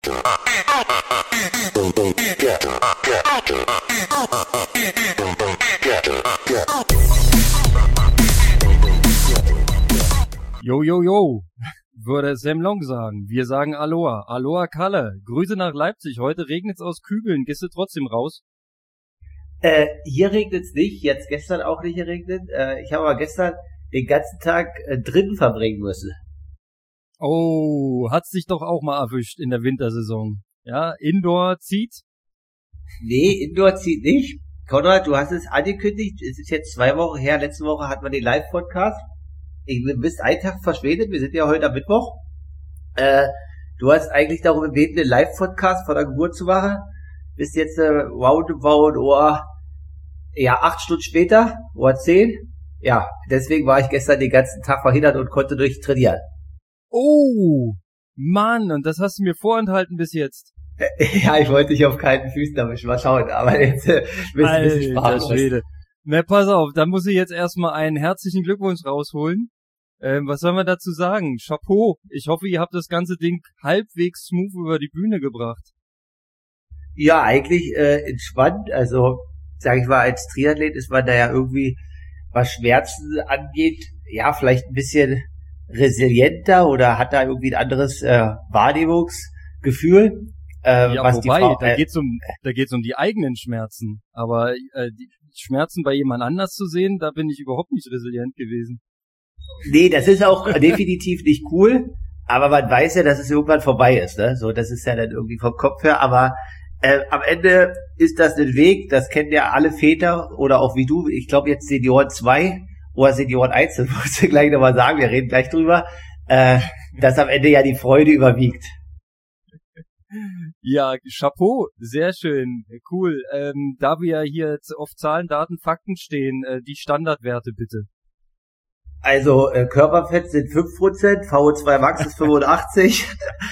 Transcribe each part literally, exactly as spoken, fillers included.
Jo, jo, jo, würde Sam Long sagen. Wir sagen Aloha. Aloha Kalle. Grüße nach Leipzig. Heute regnet's aus Kübeln. Gehst du trotzdem raus? Äh, hier regnet's nicht. Jetzt gestern auch nicht geregnet. Äh, ich habe aber gestern den ganzen Tag äh, drinnen verbringen müssen. Oh, hat's dich doch auch mal erwischt in der Wintersaison. Ja, Indoor zieht? Nee, Indoor zieht nicht. Konrad, du hast es angekündigt. Es ist jetzt zwei Wochen her. Letzte Woche hatten wir den Live-Podcast. Ich bin bis einen Tag verspätet. Wir sind ja heute am Mittwoch. Äh, du hast eigentlich darum gebeten, den Live-Podcast vor der Geburt zu machen. Bist jetzt äh, roundabout, oh, ja, acht Stunden später, oder zehn. Ja, deswegen war ich gestern den ganzen Tag verhindert und konnte nicht trainieren. Oh, Mann, und das hast du mir vorenthalten bis jetzt. Ja, ich wollte dich auf kalten Füßen damit mal schauen, aber jetzt äh, bist du ein bisschen sprachlos. Na, pass auf, da muss ich jetzt erstmal einen herzlichen Glückwunsch rausholen. Ähm, was soll man dazu sagen? Chapeau. Ich hoffe, ihr habt das ganze Ding halbwegs smooth über die Bühne gebracht. Ja, eigentlich äh, entspannt. Also, sag ich mal, als Triathlet ist man da ja irgendwie, was Schmerzen angeht, ja, vielleicht ein bisschen resilienter oder hat da irgendwie ein anderes äh, Wahrnehmungsgefühl. Äh, ja, was wobei, die Frau, da äh, geht's um, da geht's um die eigenen Schmerzen. Aber äh, die Schmerzen bei jemand anders zu sehen, da bin ich überhaupt nicht resilient gewesen. Nee, das ist auch definitiv nicht cool, aber man weiß ja, dass es irgendwann vorbei ist, ne? So, das ist ja dann irgendwie vom Kopf her, aber äh, am Ende ist das ein Weg, das kennen ja alle Väter oder auch wie du, ich glaube jetzt Senioren zwei oder Senioren eins, das musst du gleich nochmal sagen, wir reden gleich drüber, äh, dass am Ende ja die Freude überwiegt. Ja, Chapeau, sehr schön, cool. Ähm, da wir hier jetzt auf Zahlen, Daten, Fakten stehen, äh, die Standardwerte bitte. Also äh, Körperfett sind fünf Prozent, V O zwei Max ist fünfundachtzig.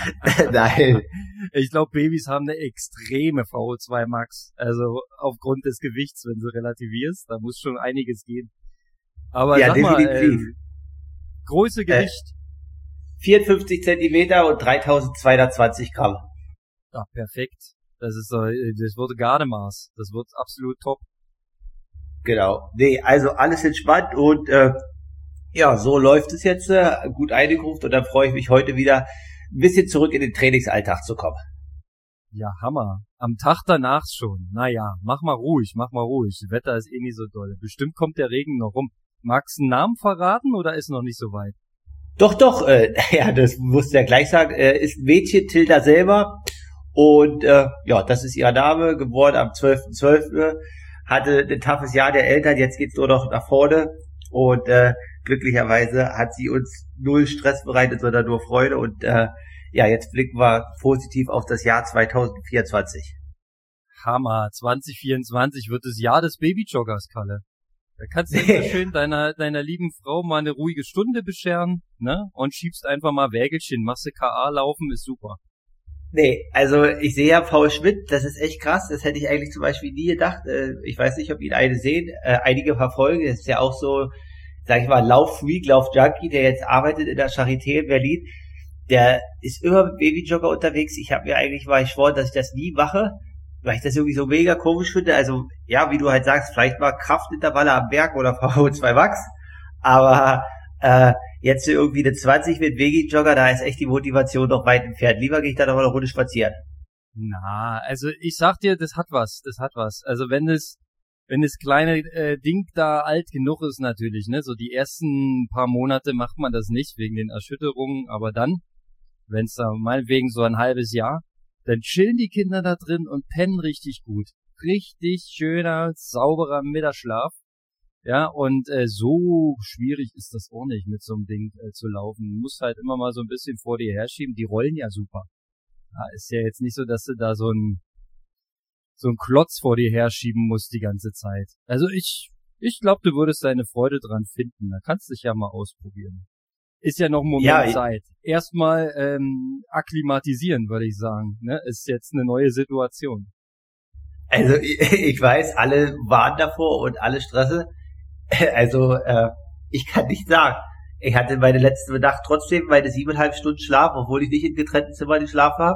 Nein. Ich glaube, Babys haben eine extreme V O zwei Max. Also aufgrund des Gewichts, wenn du relativierst, da muss schon einiges gehen. Aber ja, sag definitiv. mal, äh, Größe, Gewicht? Äh, vierundfünfzig Zentimeter und dreitausendzweihundertzwanzig Gramm. Ja, perfekt. Das ist so, das wird Gardemaß. Das wird absolut top. Genau. Nee, also alles entspannt und äh, ja, so läuft es jetzt, äh, gut eingegruft und dann freue ich mich heute wieder ein bisschen zurück in den Trainingsalltag zu kommen. Ja, Hammer. Am Tag danach schon. Naja, mach mal ruhig, mach mal ruhig. Das Wetter ist eh nicht so doll. Bestimmt kommt der Regen noch rum. Magst du einen Namen verraten oder ist noch nicht so weit? Doch, doch, äh, ja, das musst du ja gleich sagen, äh, ist ein Mädchen, Tilda selber und äh, ja, das ist ihr Name, geboren am zwölften zwölften hatte ein toughes Jahr der Eltern, jetzt geht's nur noch nach vorne und äh, glücklicherweise hat sie uns null Stress bereitet, sondern nur Freude und äh, ja, jetzt blicken wir positiv auf das Jahr zwanzig vierundzwanzig. Hammer, zwanzig vierundzwanzig wird das Jahr des Babyjoggers, Kalle. Da kannst du jetzt schön deiner deiner lieben Frau mal eine ruhige Stunde bescheren, ne? Und schiebst einfach mal Wägelchen, machst du K A laufen, ist super. Nee, also ich sehe ja Paul Schmidt, das ist echt krass, das hätte ich eigentlich zum Beispiel nie gedacht. Äh, ich weiß nicht, ob ihn eine sehen, äh, einige verfolgen, das ist ja auch so, sag ich mal, Lauffreak, Laufjunkie, der jetzt arbeitet in der Charité in Berlin, der ist immer mit Babyjogger unterwegs. Ich habe mir eigentlich mal geschworen, dass ich das nie mache, weil ich das irgendwie so mega komisch finde. Also, ja, wie du halt sagst, vielleicht mal Kraftintervalle am Berg oder V O zwei Max, aber äh, jetzt irgendwie eine zwanzig mit Babyjogger, da ist echt die Motivation noch weit entfernt. Lieber gehe ich da noch mal eine Runde spazieren. Na, also ich sag dir, das hat was, das hat was. Also wenn es wenn das kleine äh, Ding da alt genug ist natürlich, ne, so die ersten paar Monate macht man das nicht wegen den Erschütterungen, aber dann, wenn es da meinetwegen so ein halbes Jahr, dann chillen die Kinder da drin und pennen richtig gut. Richtig schöner, sauberer Mittagsschlaf. Ja, und äh, so schwierig ist das auch nicht, mit so einem Ding äh, zu laufen. Du musst halt immer mal so ein bisschen vor dir herschieben. Die rollen ja super. Ja, ist ja jetzt nicht so, dass du da so ein so ein Klotz vor dir herschieben musst die ganze Zeit. Also ich ich glaube, du würdest deine Freude dran finden. Da kannst du dich ja mal ausprobieren. Ist ja noch ein Moment ja, Zeit. Erstmal ähm, akklimatisieren, würde ich sagen. Ne? Ist jetzt eine neue Situation. Also ich, ich weiß, alle waren davor und alle Stresse. Also äh, ich kann nicht sagen. Ich hatte meine letzte Nacht trotzdem meine siebeneinhalb Stunden Schlaf, obwohl ich nicht in getrennten Zimmern geschlafen habe.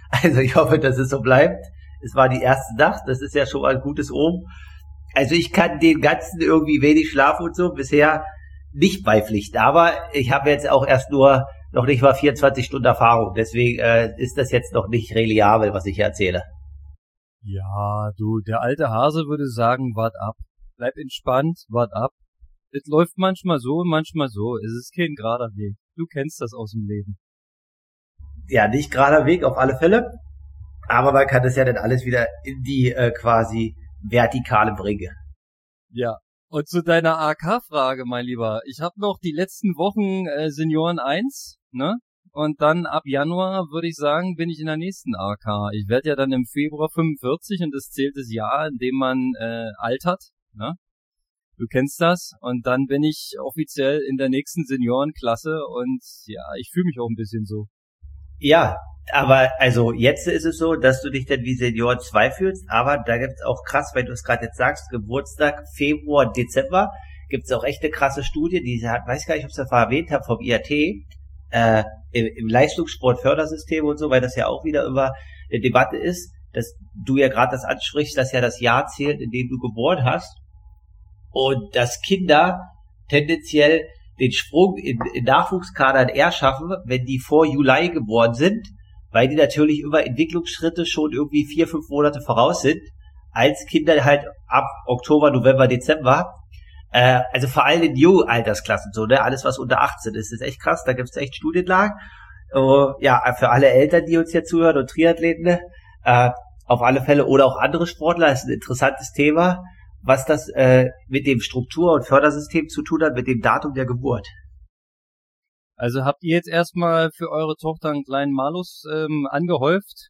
Also ich hoffe, dass es so bleibt. Es war die erste Nacht, das ist ja schon mal ein gutes Omen. Also ich kann den ganzen irgendwie wenig Schlaf und so bisher nicht beipflichten. Aber ich habe jetzt auch erst nur noch nicht mal vierundzwanzig Stunden Erfahrung. Deswegen äh, ist das jetzt noch nicht reliabel, was ich hier erzähle. Ja, du, der alte Hase würde sagen, wart ab. Bleib entspannt, wart ab. Es läuft manchmal so und manchmal so. Es ist kein gerader Weg. Du kennst das aus dem Leben. Ja, nicht gerader Weg auf alle Fälle. Aber man kann das ja dann alles wieder in die äh, quasi Vertikale bringen. Ja. Und zu deiner A K-Frage, mein Lieber. Ich habe noch die letzten Wochen äh, Senioren eins, ne? Und dann ab Januar, würde ich sagen, bin ich in der nächsten A K. Ich werde ja dann im Februar fünfundvierzig und das zählt das Jahr, in dem man äh, altert, ne? Du kennst das. Und dann bin ich offiziell in der nächsten Seniorenklasse und ja, ich fühle mich auch ein bisschen so. Ja, aber also jetzt ist es so, dass du dich dann wie Senior zwei fühlst, aber da gibt's auch krass, wenn du es gerade jetzt sagst, Geburtstag, Februar, Dezember, gibt's auch echt eine krasse Studie, die hat, weiß gar nicht, ob ich das erwähnt habe, vom I A T, äh, im, im Leistungssportfördersystem und so, weil das ja auch wieder über eine Debatte ist, dass du ja gerade das ansprichst, dass ja das Jahr zählt, in dem du geboren hast und dass Kinder tendenziell den Sprung in, in Nachwuchskadern eher schaffen, wenn die vor Juli geboren sind, weil die natürlich über Entwicklungsschritte schon irgendwie vier, fünf Monate voraus sind, als Kinder halt ab Oktober, November, Dezember. Äh, also vor allem in jungen Altersklassen so, ne, alles was unter achtzehn ist, ist echt krass, da gibt's echt Studienlagen. Uh, ja, für alle Eltern, die uns hier zuhören und Triathleten, ne, äh, auf alle Fälle oder auch andere Sportler, ist ein interessantes Thema, was das äh, mit dem Struktur- und Fördersystem zu tun hat, mit dem Datum der Geburt. Also habt ihr jetzt erstmal für eure Tochter einen kleinen Malus ähm, angehäuft?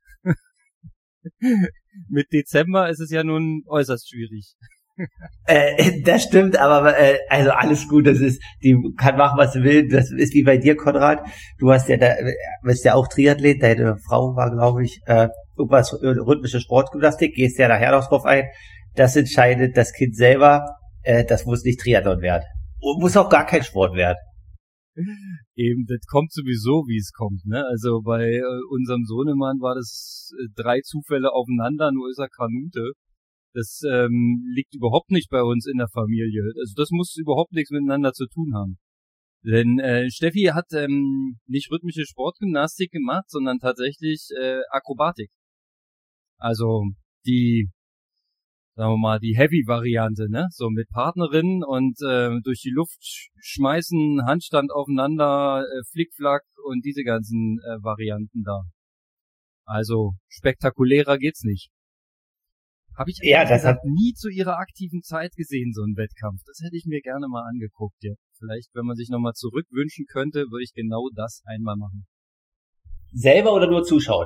Mit Dezember ist es ja nun äußerst schwierig. Äh, das stimmt, aber äh, also alles gut, das ist, die kann machen, was sie will, das ist wie bei dir, Konrad, du hast ja da, bist ja auch Triathlet, deine Frau war, glaube ich, äh, irgendwas, rhythmische Sportgymnastik, gehst ja nachher noch drauf ein, das entscheidet das Kind selber, äh, das muss nicht Triathlon werden. Und muss auch gar kein Sport werden. Eben, das kommt sowieso, wie es kommt, ne? Also bei äh, unserem Sohnemann war das äh, drei Zufälle aufeinander, nur ist er Kanute. Das ähm, liegt überhaupt nicht bei uns in der Familie. Also das muss überhaupt nichts miteinander zu tun haben. Denn äh, Steffi hat ähm, nicht rhythmische Sportgymnastik gemacht, sondern tatsächlich äh, Akrobatik. Also die, sagen wir mal, die Heavy-Variante, ne? So mit Partnerin und äh, durch die Luft sch- schmeißen, Handstand aufeinander, äh, Flickflack und diese ganzen äh, Varianten da. Also spektakulärer geht's nicht. Habe ich ja, das hat nie zu ihrer aktiven Zeit gesehen, so ein Wettkampf. Das hätte ich mir gerne mal angeguckt, ja. Vielleicht, wenn man sich nochmal zurückwünschen könnte, würde ich genau das einmal machen. Selber oder nur zuschauen?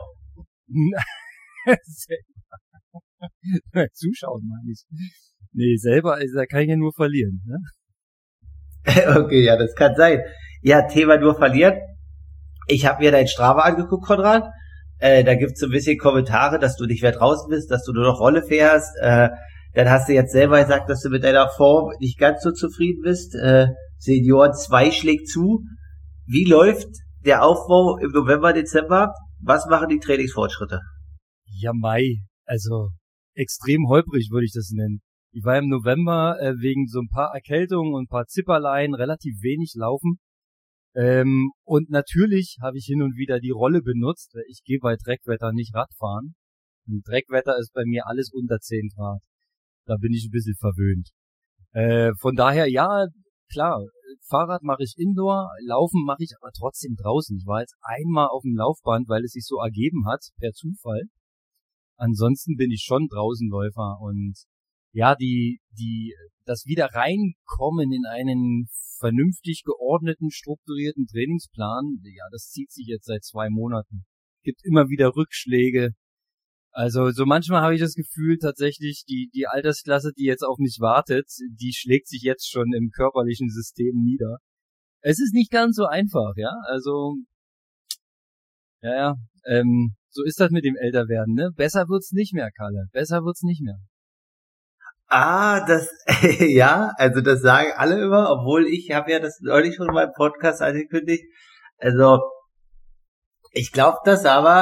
selber. Zuschauen, meine ich. Nee, selber, also, da kann ich ja nur verlieren, ne? Okay, ja, das kann sein. Ja, Thema nur verlieren. Ich habe mir dein Strava angeguckt, Konrad. Äh, da gibt's so ein bisschen Kommentare, dass du nicht mehr draußen bist, dass du nur noch Rolle fährst. Äh, dann hast du jetzt selber gesagt, dass du mit deiner Form nicht ganz so zufrieden bist. Äh, Senior zwei schlägt zu. Wie läuft der Aufbau im November, Dezember? Was machen die Trainingsfortschritte? Ja, Mai. Also extrem holprig würde ich das nennen. Ich war im November äh, wegen so ein paar Erkältungen und ein paar Zipperlein relativ wenig laufen. Ähm, und natürlich habe ich hin und wieder die Rolle benutzt. Ich gehe bei Dreckwetter nicht Radfahren. Und Dreckwetter ist bei mir alles unter zehn Grad. Da bin ich ein bisschen verwöhnt. Äh, von daher, ja, klar, Fahrrad mache ich Indoor, Laufen mache ich aber trotzdem draußen. Ich war jetzt einmal auf dem Laufband, weil es sich so ergeben hat, per Zufall. Ansonsten bin ich schon Draußenläufer und ja, die, die, das wieder reinkommen in einen vernünftig geordneten, strukturierten Trainingsplan, ja, das zieht sich jetzt seit zwei Monaten. Gibt immer wieder Rückschläge. Also, so manchmal habe ich das Gefühl, tatsächlich, die, die Altersklasse, die jetzt auf mich wartet, die schlägt sich jetzt schon im körperlichen System nieder. Es ist nicht ganz so einfach, ja, also, ja, ja, ähm, so ist das mit dem Älterwerden, ne? Besser wird's nicht mehr, Kalle. Besser wird's nicht mehr. Ah, das, ja, also das sagen alle immer, obwohl ich habe ja das neulich schon in meinem Podcast angekündigt. Also, ich glaube das aber,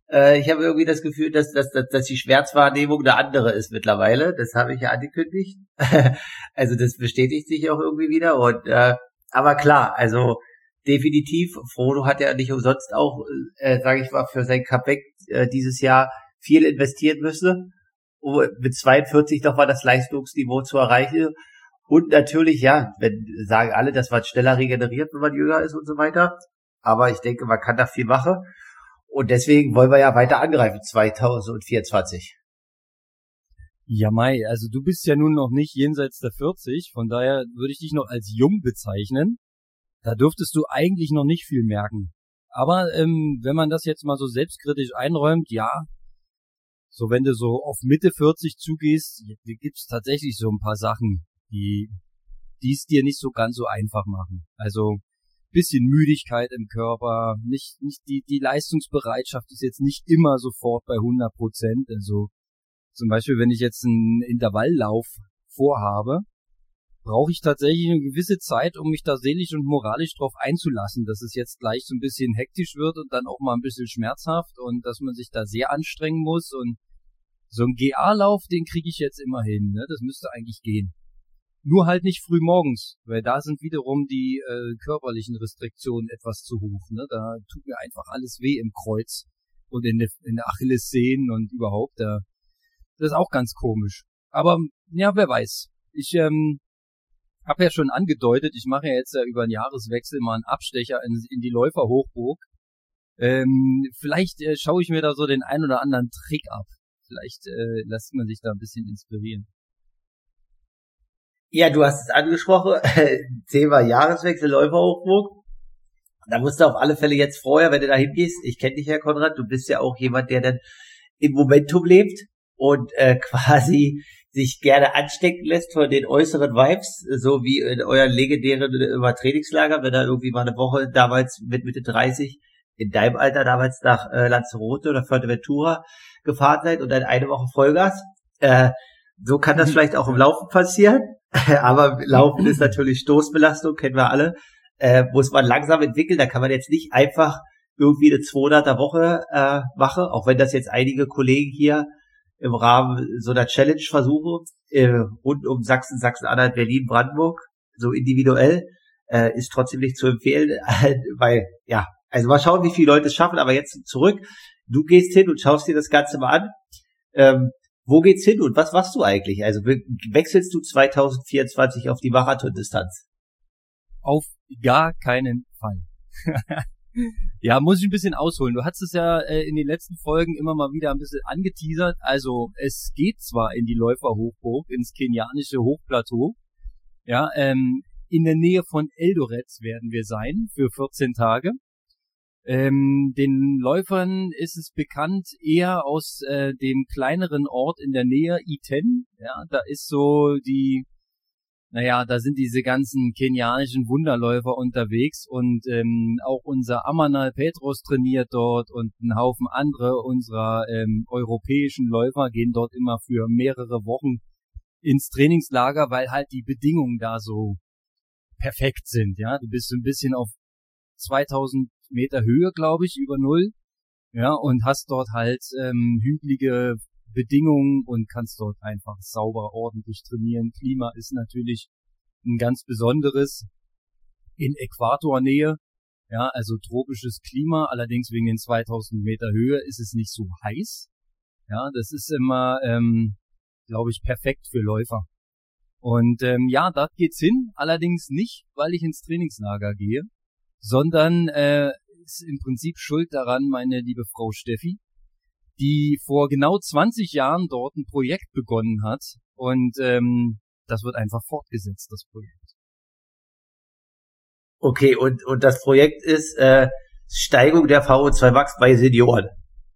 Äh, ich habe irgendwie das Gefühl, dass, dass, dass, dass die Schmerzwahrnehmung eine andere ist mittlerweile. Das habe ich ja angekündigt. Also das bestätigt sich auch irgendwie wieder. Und äh, aber klar, also definitiv, Frodo hat ja nicht umsonst auch, äh, sage ich mal, für sein Comeback äh, dieses Jahr viel investieren müssen, um mit zweiundvierzig doch mal das Leistungsniveau zu erreichen. Und natürlich, ja, wenn sagen alle, dass man schneller regeneriert, wenn man jünger ist und so weiter. Aber ich denke, man kann da viel machen. Und deswegen wollen wir ja weiter angreifen, zwanzig vierundzwanzig. Ja, Mai, also du bist ja nun noch nicht jenseits der vierzig, von daher würde ich dich noch als jung bezeichnen. Da dürftest du eigentlich noch nicht viel merken. Aber ähm, wenn man das jetzt mal so selbstkritisch einräumt, ja, so wenn du so auf Mitte vierzig zugehst, gibt's tatsächlich so ein paar Sachen, die die es dir nicht so ganz so einfach machen. Also bisschen Müdigkeit im Körper, nicht nicht die die Leistungsbereitschaft ist jetzt nicht immer sofort bei hundert Prozent. Also zum Beispiel, wenn ich jetzt einen Intervalllauf vorhabe, brauche ich tatsächlich eine gewisse Zeit, um mich da seelisch und moralisch drauf einzulassen, dass es jetzt gleich so ein bisschen hektisch wird und dann auch mal ein bisschen schmerzhaft und dass man sich da sehr anstrengen muss. Und so ein G A-Lauf, den kriege ich jetzt immer hin, ne? Das müsste eigentlich gehen. Nur halt nicht früh morgens, weil da sind wiederum die äh, körperlichen Restriktionen etwas zu hoch, ne? Da tut mir einfach alles weh im Kreuz und in der, in der Achillessehnen und überhaupt. Da, das ist auch ganz komisch. Aber ja, wer weiß. Ich ähm, habe ja schon angedeutet, ich mache ja jetzt ja über einen Jahreswechsel mal einen Abstecher in, in die Läuferhochburg. Ähm, vielleicht äh, schaue ich mir da so den ein oder anderen Trick ab. Vielleicht äh, lässt man sich da ein bisschen inspirieren. Ja, du hast es angesprochen, Thema Jahreswechsel, Läuferhochburg. Da musst du auf alle Fälle jetzt vorher, wenn du da hingehst, ich kenne dich ja, Konrad, du bist ja auch jemand, der dann im Momentum lebt und äh, quasi sich gerne anstecken lässt von den äußeren Vibes, so wie in euren legendären über Trainingslager, wenn da irgendwie mal eine Woche damals mit Mitte dreißig, in deinem Alter damals nach äh, Lanzarote oder Fuerteventura gefahren seid und dann eine Woche Vollgas. Äh, so kann das vielleicht auch im Laufen passieren, aber Laufen ist natürlich Stoßbelastung, kennen wir alle, äh, muss man langsam entwickeln, da kann man jetzt nicht einfach irgendwie eine zweihunderter Woche äh, machen, auch wenn das jetzt einige Kollegen hier im Rahmen so einer Challenge versuche, äh, rund um Sachsen, Sachsen-Anhalt, Berlin, Brandenburg, so individuell, äh, ist trotzdem nicht zu empfehlen, äh, weil, ja, also mal schauen, wie viele Leute es schaffen, aber jetzt zurück, du gehst hin und schaust dir das Ganze mal an, ähm, wo geht's hin und was machst du eigentlich? Also wechselst du zwanzig vierundzwanzig auf die Marathondistanz? Auf gar keinen Fall. Ja, muss ich ein bisschen ausholen. Du hast es ja äh, in den letzten Folgen immer mal wieder ein bisschen angeteasert. Also es geht zwar in die Läuferhochburg, ins kenianische Hochplateau. Ja, ähm, in der Nähe von Eldoret werden wir sein für vierzehn Tage. Ähm, den Läufern ist es bekannt eher aus äh, dem kleineren Ort in der Nähe, Iten. Ja, da ist so die Naja, da sind diese ganzen kenianischen Wunderläufer unterwegs und ähm, auch unser Amanal Petros trainiert dort und ein Haufen andere unserer ähm, europäischen Läufer gehen dort immer für mehrere Wochen ins Trainingslager, weil halt die Bedingungen da so perfekt sind. Ja, du bist so ein bisschen auf zweitausend Meter Höhe, glaube ich, über Null. Ja, und hast dort halt ähm, hügelige Bedingungen und kannst dort einfach sauber, ordentlich trainieren. Klima ist natürlich ein ganz besonderes in Äquatornähe, ja, also tropisches Klima, allerdings wegen den zweitausend Meter Höhe ist es nicht so heiß. Ja, das ist immer, ähm, glaube ich, perfekt für Läufer. Und ähm, ja, da geht's hin, allerdings nicht, weil ich ins Trainingslager gehe, sondern äh, ist im Prinzip schuld daran meine liebe Frau Steffi, die vor genau zwanzig Jahren dort ein Projekt begonnen hat und ähm, das wird einfach fortgesetzt, das Projekt. Okay, und und das Projekt ist äh, Steigung der V O zwei Max bei Senioren.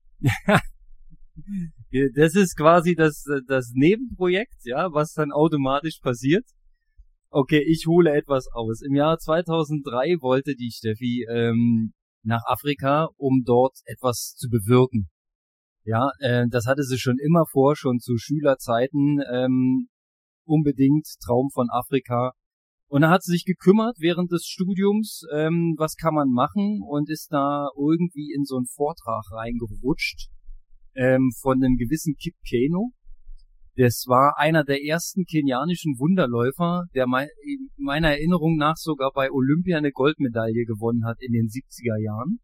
Das ist quasi das das Nebenprojekt, ja, was dann automatisch passiert. Okay, ich hole etwas aus. Im Jahr zweitausenddrei wollte die Steffi ähm, nach Afrika, um dort etwas zu bewirken. Ja, äh, das hatte sie schon immer vor, schon zu Schülerzeiten, ähm, unbedingt Traum von Afrika, Und er hat sich gekümmert während des Studiums, ähm, was kann man machen, und ist da irgendwie in so einen Vortrag reingerutscht ähm, von einem gewissen Kip Keino. Das war einer der ersten kenianischen Wunderläufer, der me- meiner Erinnerung nach sogar bei Olympia eine Goldmedaille gewonnen hat in den siebziger Jahren.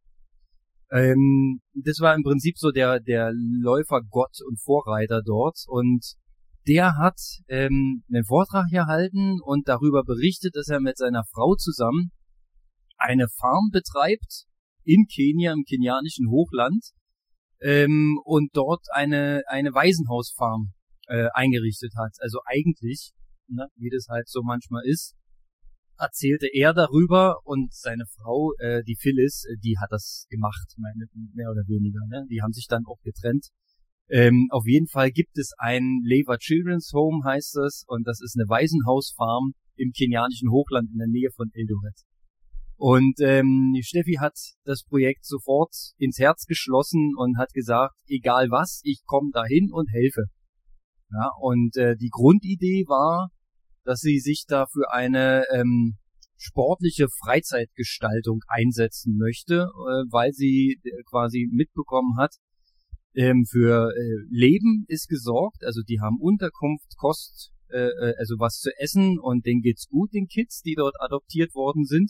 Ähm, das war im Prinzip so der der Läufergott und Vorreiter dort, und der hat ähm, einen Vortrag gehalten und darüber berichtet, dass er mit seiner Frau zusammen eine Farm betreibt in Kenia, im kenianischen Hochland, ähm, und dort eine eine Waisenhausfarm äh, eingerichtet hat. Also eigentlich, ne, wie das halt so manchmal ist, erzählte er darüber, und seine Frau, äh, die Phyllis, die hat das gemacht, meine, mehr oder weniger. Ne? Die haben sich dann auch getrennt. Ähm, auf jeden Fall gibt es ein Lewa Children's Home, heißt es, und das ist eine Waisenhausfarm im kenianischen Hochland in der Nähe von Eldoret. Und ähm, Steffi hat das Projekt sofort ins Herz geschlossen und hat gesagt, egal was, ich komme dahin und helfe. Ja, und äh, die Grundidee war, dass sie sich da für eine ähm, sportliche Freizeitgestaltung einsetzen möchte, äh, weil sie äh, quasi mitbekommen hat, ähm, für äh, Leben ist gesorgt, also die haben Unterkunft, Kost, äh, also was zu essen, und denen geht's gut, den Kids, die dort adoptiert worden sind.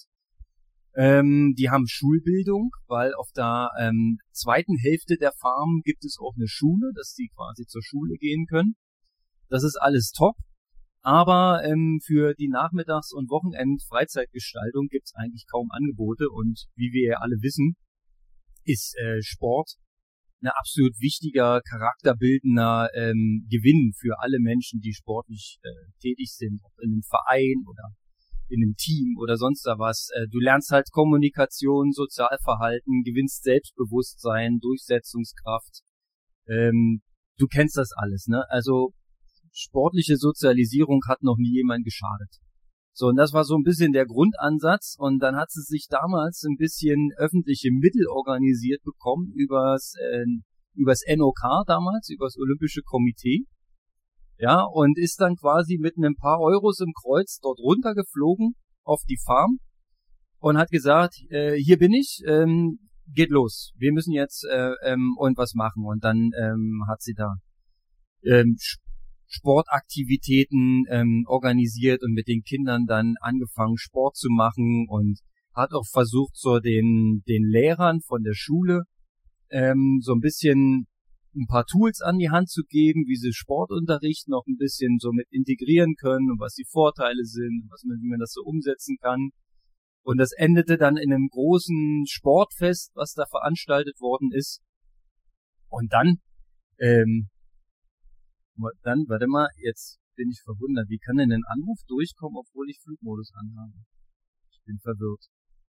Ähm, die haben Schulbildung, weil auf der ähm, zweiten Hälfte der Farm gibt es auch eine Schule, dass die quasi zur Schule gehen können. Das ist alles top. Aber ähm, für die Nachmittags- und Wochenend-Freizeitgestaltung gibt's eigentlich kaum Angebote, und wie wir ja alle wissen, ist äh, Sport ein absolut wichtiger, charakterbildender ähm, Gewinn für alle Menschen, die sportlich äh, tätig sind, ob in einem Verein oder in einem Team oder sonst da was. Äh, du lernst halt Kommunikation, Sozialverhalten, gewinnst Selbstbewusstsein, Durchsetzungskraft. Ähm, du kennst das alles, ne? Also sportliche Sozialisierung hat noch nie jemand geschadet. So, und das war so ein bisschen der Grundansatz, und dann hat sie sich damals ein bisschen öffentliche Mittel organisiert bekommen übers, äh, übers N O K damals, übers Olympische Komitee. Ja, und ist dann quasi mit ein paar Euros im Kreuz dort runtergeflogen auf die Farm und hat gesagt, äh, hier bin ich, ähm, geht los, wir müssen jetzt äh, ähm, und was machen. Und dann ähm, hat sie da ähm, Sportaktivitäten ähm, organisiert und mit den Kindern dann angefangen, Sport zu machen, und hat auch versucht, so den den Lehrern von der Schule ähm, so ein bisschen ein paar Tools an die Hand zu geben, wie sie Sportunterricht noch ein bisschen so mit integrieren können und was die Vorteile sind, was man, wie man das so umsetzen kann. Und das endete dann in einem großen Sportfest, was da veranstaltet worden ist. Und dann ähm, Dann, warte mal, jetzt bin ich verwundert. Wie kann denn ein Anruf durchkommen, obwohl ich Flugmodus anhabe? Ich bin verwirrt.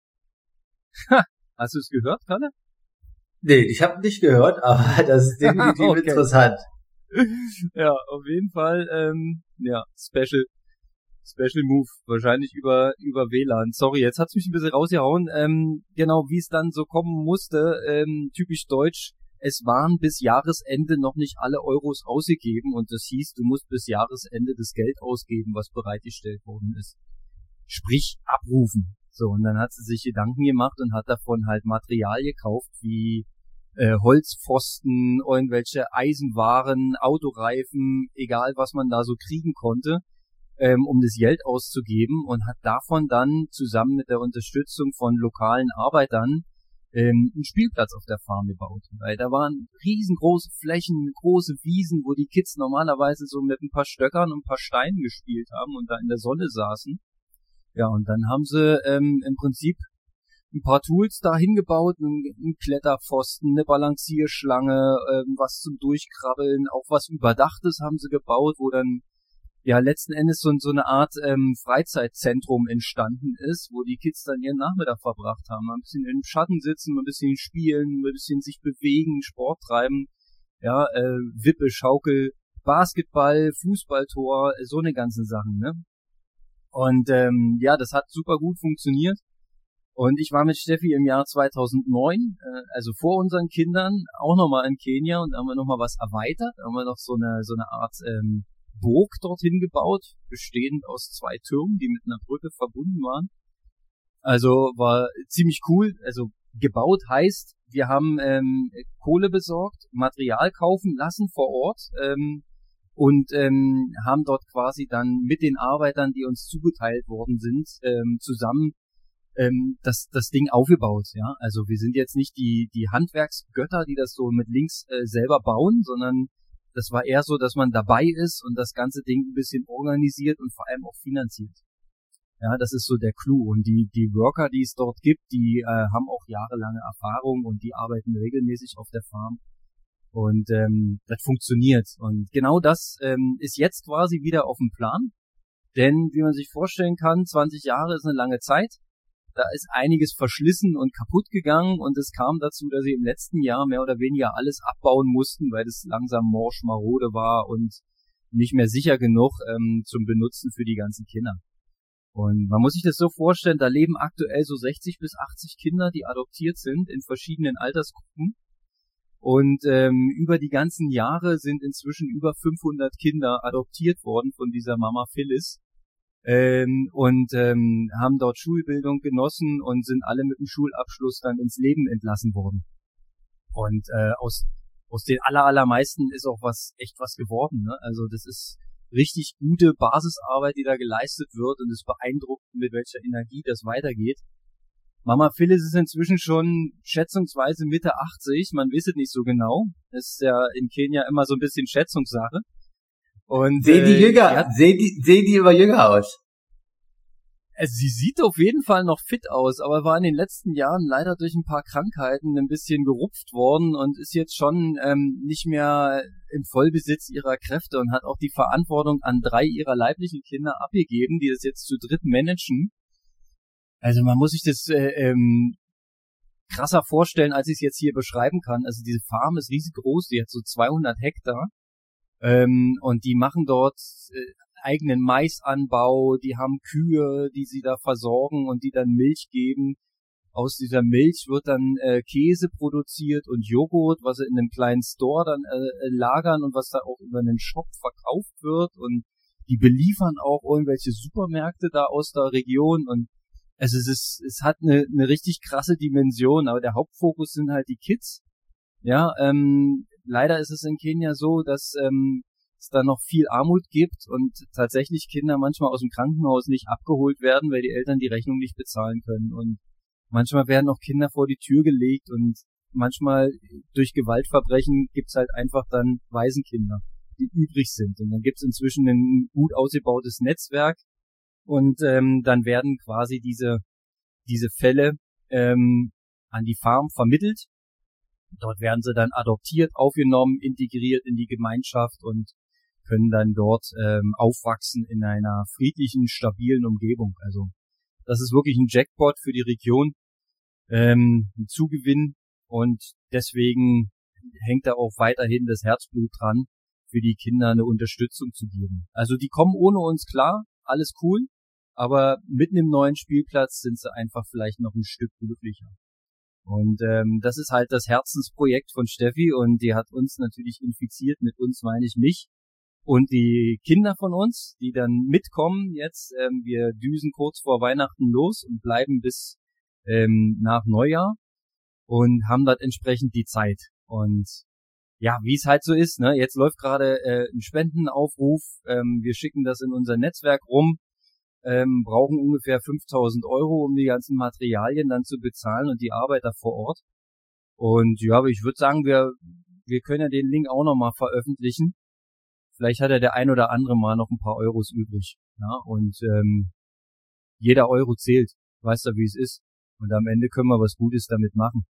Ha, hast du es gehört, Kalle? Nee, ich habe nicht gehört, aber das ist definitiv okay. Interessant. Ja, auf jeden Fall, ähm, ja, Special, Special Move, wahrscheinlich über über W L A N. Sorry, jetzt hat's mich ein bisschen rausgehauen. Ähm, genau, wie es dann so kommen musste, ähm, typisch deutsch. Es waren bis Jahresende noch nicht alle Euros ausgegeben, und das hieß, du musst bis Jahresende das Geld ausgeben, was bereitgestellt worden ist. Sprich, abrufen. So, und dann hat sie sich Gedanken gemacht und hat davon halt Material gekauft, wie äh, Holzpfosten, irgendwelche Eisenwaren, Autoreifen, egal was man da so kriegen konnte, ähm, um das Geld auszugeben, und hat davon dann zusammen mit der Unterstützung von lokalen Arbeitern ähm, einen Spielplatz auf der Farm gebaut. Weil da waren riesengroße Flächen, große Wiesen, wo die Kids normalerweise so mit ein paar Stöckern und ein paar Steinen gespielt haben und da in der Sonne saßen. Ja, und dann haben sie ähm, im Prinzip ein paar Tools da hingebaut, einen, einen Kletterpfosten, eine Balancierschlange, ähm, was zum Durchkrabbeln, auch was Überdachtes haben sie gebaut, wo dann ja letzten Endes so, so eine Art ähm, Freizeitzentrum entstanden ist, wo die Kids dann ihren Nachmittag verbracht haben. Ein bisschen im Schatten sitzen, ein bisschen spielen, ein bisschen sich bewegen, Sport treiben, ja, äh, Wippe, Schaukel, Basketball, Fußballtor, so eine ganzen Sachen, ne? Und ähm, ja, das hat super gut funktioniert. Und ich war mit Steffi im Jahr zweitausendneun, äh, also vor unseren Kindern, auch nochmal in Kenia, und da haben wir nochmal was erweitert. Da haben wir noch so eine so eine Art ähm, Burg dorthin gebaut, bestehend aus zwei Türmen, die mit einer Brücke verbunden waren. Also war ziemlich cool. Also gebaut heißt, wir haben ähm, Kohle besorgt, Material kaufen lassen vor Ort ähm, und ähm, haben dort quasi dann mit den Arbeitern, die uns zugeteilt worden sind, ähm, zusammen ähm, das das Ding aufgebaut. Ja, also wir sind jetzt nicht die die Handwerksgötter, die das so mit links äh, selber bauen, sondern das war eher so, dass man dabei ist und das ganze Ding ein bisschen organisiert und vor allem auch finanziert. Ja, das ist so der Clou. Und die die Worker, die es dort gibt, die äh, haben auch jahrelange Erfahrung und die arbeiten regelmäßig auf der Farm. Und ähm, das funktioniert. Und genau das ähm, ist jetzt quasi wieder auf dem Plan. Denn wie man sich vorstellen kann, zwanzig Jahre ist eine lange Zeit. Da ist einiges verschlissen und kaputt gegangen. Und es kam dazu, dass sie im letzten Jahr mehr oder weniger alles abbauen mussten, weil es langsam morsch marode war und nicht mehr sicher genug ähm, zum Benutzen für die ganzen Kinder. Und man muss sich das so vorstellen, da leben aktuell so sechzig bis achtzig Kinder, die adoptiert sind in verschiedenen Altersgruppen. Und ähm, über die ganzen Jahre sind inzwischen über fünfhundert Kinder adoptiert worden von dieser Mama Phyllis ähm, und ähm, haben dort Schulbildung genossen und sind alle mit dem Schulabschluss dann ins Leben entlassen worden. Und äh, aus aus den aller, allermeisten ist auch was echt was geworden. Ne? Also das ist richtig gute Basisarbeit, die da geleistet wird und es beeindruckt, mit welcher Energie das weitergeht. Mama Phyllis ist inzwischen schon schätzungsweise Mitte achtzig, man weiß es nicht so genau. Das ist ja in Kenia immer so ein bisschen Schätzungssache. Und sehen die äh, jünger, die hat, sehen die, sehen die immer jünger aus? Also sie sieht auf jeden Fall noch fit aus, aber war in den letzten Jahren leider durch ein paar Krankheiten ein bisschen gerupft worden und ist jetzt schon ähm, nicht mehr im Vollbesitz ihrer Kräfte und hat auch die Verantwortung an drei ihrer leiblichen Kinder abgegeben, die das jetzt zu dritt managen. Also man muss sich das äh, ähm, krasser vorstellen, als ich es jetzt hier beschreiben kann. Also diese Farm ist riesig groß, die hat so zweihundert Hektar ähm, und die machen dort äh, eigenen Maisanbau, die haben Kühe, die sie da versorgen und die dann Milch geben. Aus dieser Milch wird dann äh, Käse produziert und Joghurt, was sie in einem kleinen Store dann äh, lagern und was da auch über einen Shop verkauft wird. Und die beliefern auch irgendwelche Supermärkte da aus der Region. Und also es ist, es hat eine, eine richtig krasse Dimension, aber der Hauptfokus sind halt die Kids. Ja, ähm, leider ist es in Kenia so, dass ähm, es da noch viel Armut gibt und tatsächlich Kinder manchmal aus dem Krankenhaus nicht abgeholt werden, weil die Eltern die Rechnung nicht bezahlen können. Und manchmal werden auch Kinder vor die Tür gelegt und manchmal durch Gewaltverbrechen gibt's halt einfach dann Waisenkinder, die übrig sind. Und dann gibt's inzwischen ein gut ausgebautes Netzwerk und ähm, dann werden quasi diese diese Fälle ähm, an die Farm vermittelt. Dort werden sie dann adoptiert, aufgenommen, integriert in die Gemeinschaft und können dann dort ähm, aufwachsen in einer friedlichen, stabilen Umgebung. Also das ist wirklich ein Jackpot für die Region, ähm, ein Zugewinn und deswegen hängt da auch weiterhin das Herzblut dran, für die Kinder eine Unterstützung zu geben. Also die kommen ohne uns klar, alles cool, aber mitten im neuen Spielplatz sind sie einfach vielleicht noch ein Stück glücklicher. Und ähm, das ist halt das Herzensprojekt von Steffi und die hat uns natürlich infiziert, mit uns meine ich mich. Und die Kinder von uns, die dann mitkommen jetzt, ähm, wir düsen kurz vor Weihnachten los und bleiben bis ähm, nach Neujahr und haben dort entsprechend die Zeit. Und ja, wie es halt so ist, ne, jetzt läuft gerade äh, ein Spendenaufruf, ähm, wir schicken das in unser Netzwerk rum, ähm, brauchen ungefähr fünftausend Euro, um die ganzen Materialien dann zu bezahlen und die Arbeiter vor Ort. Und ja, aber ich würde sagen, wir wir können ja den Link auch nochmal veröffentlichen. Vielleicht hat ja der ein oder andere mal noch ein paar Euros übrig. Ja, und ähm, jeder Euro zählt. Weißt du, wie es ist. Und am Ende können wir was Gutes damit machen.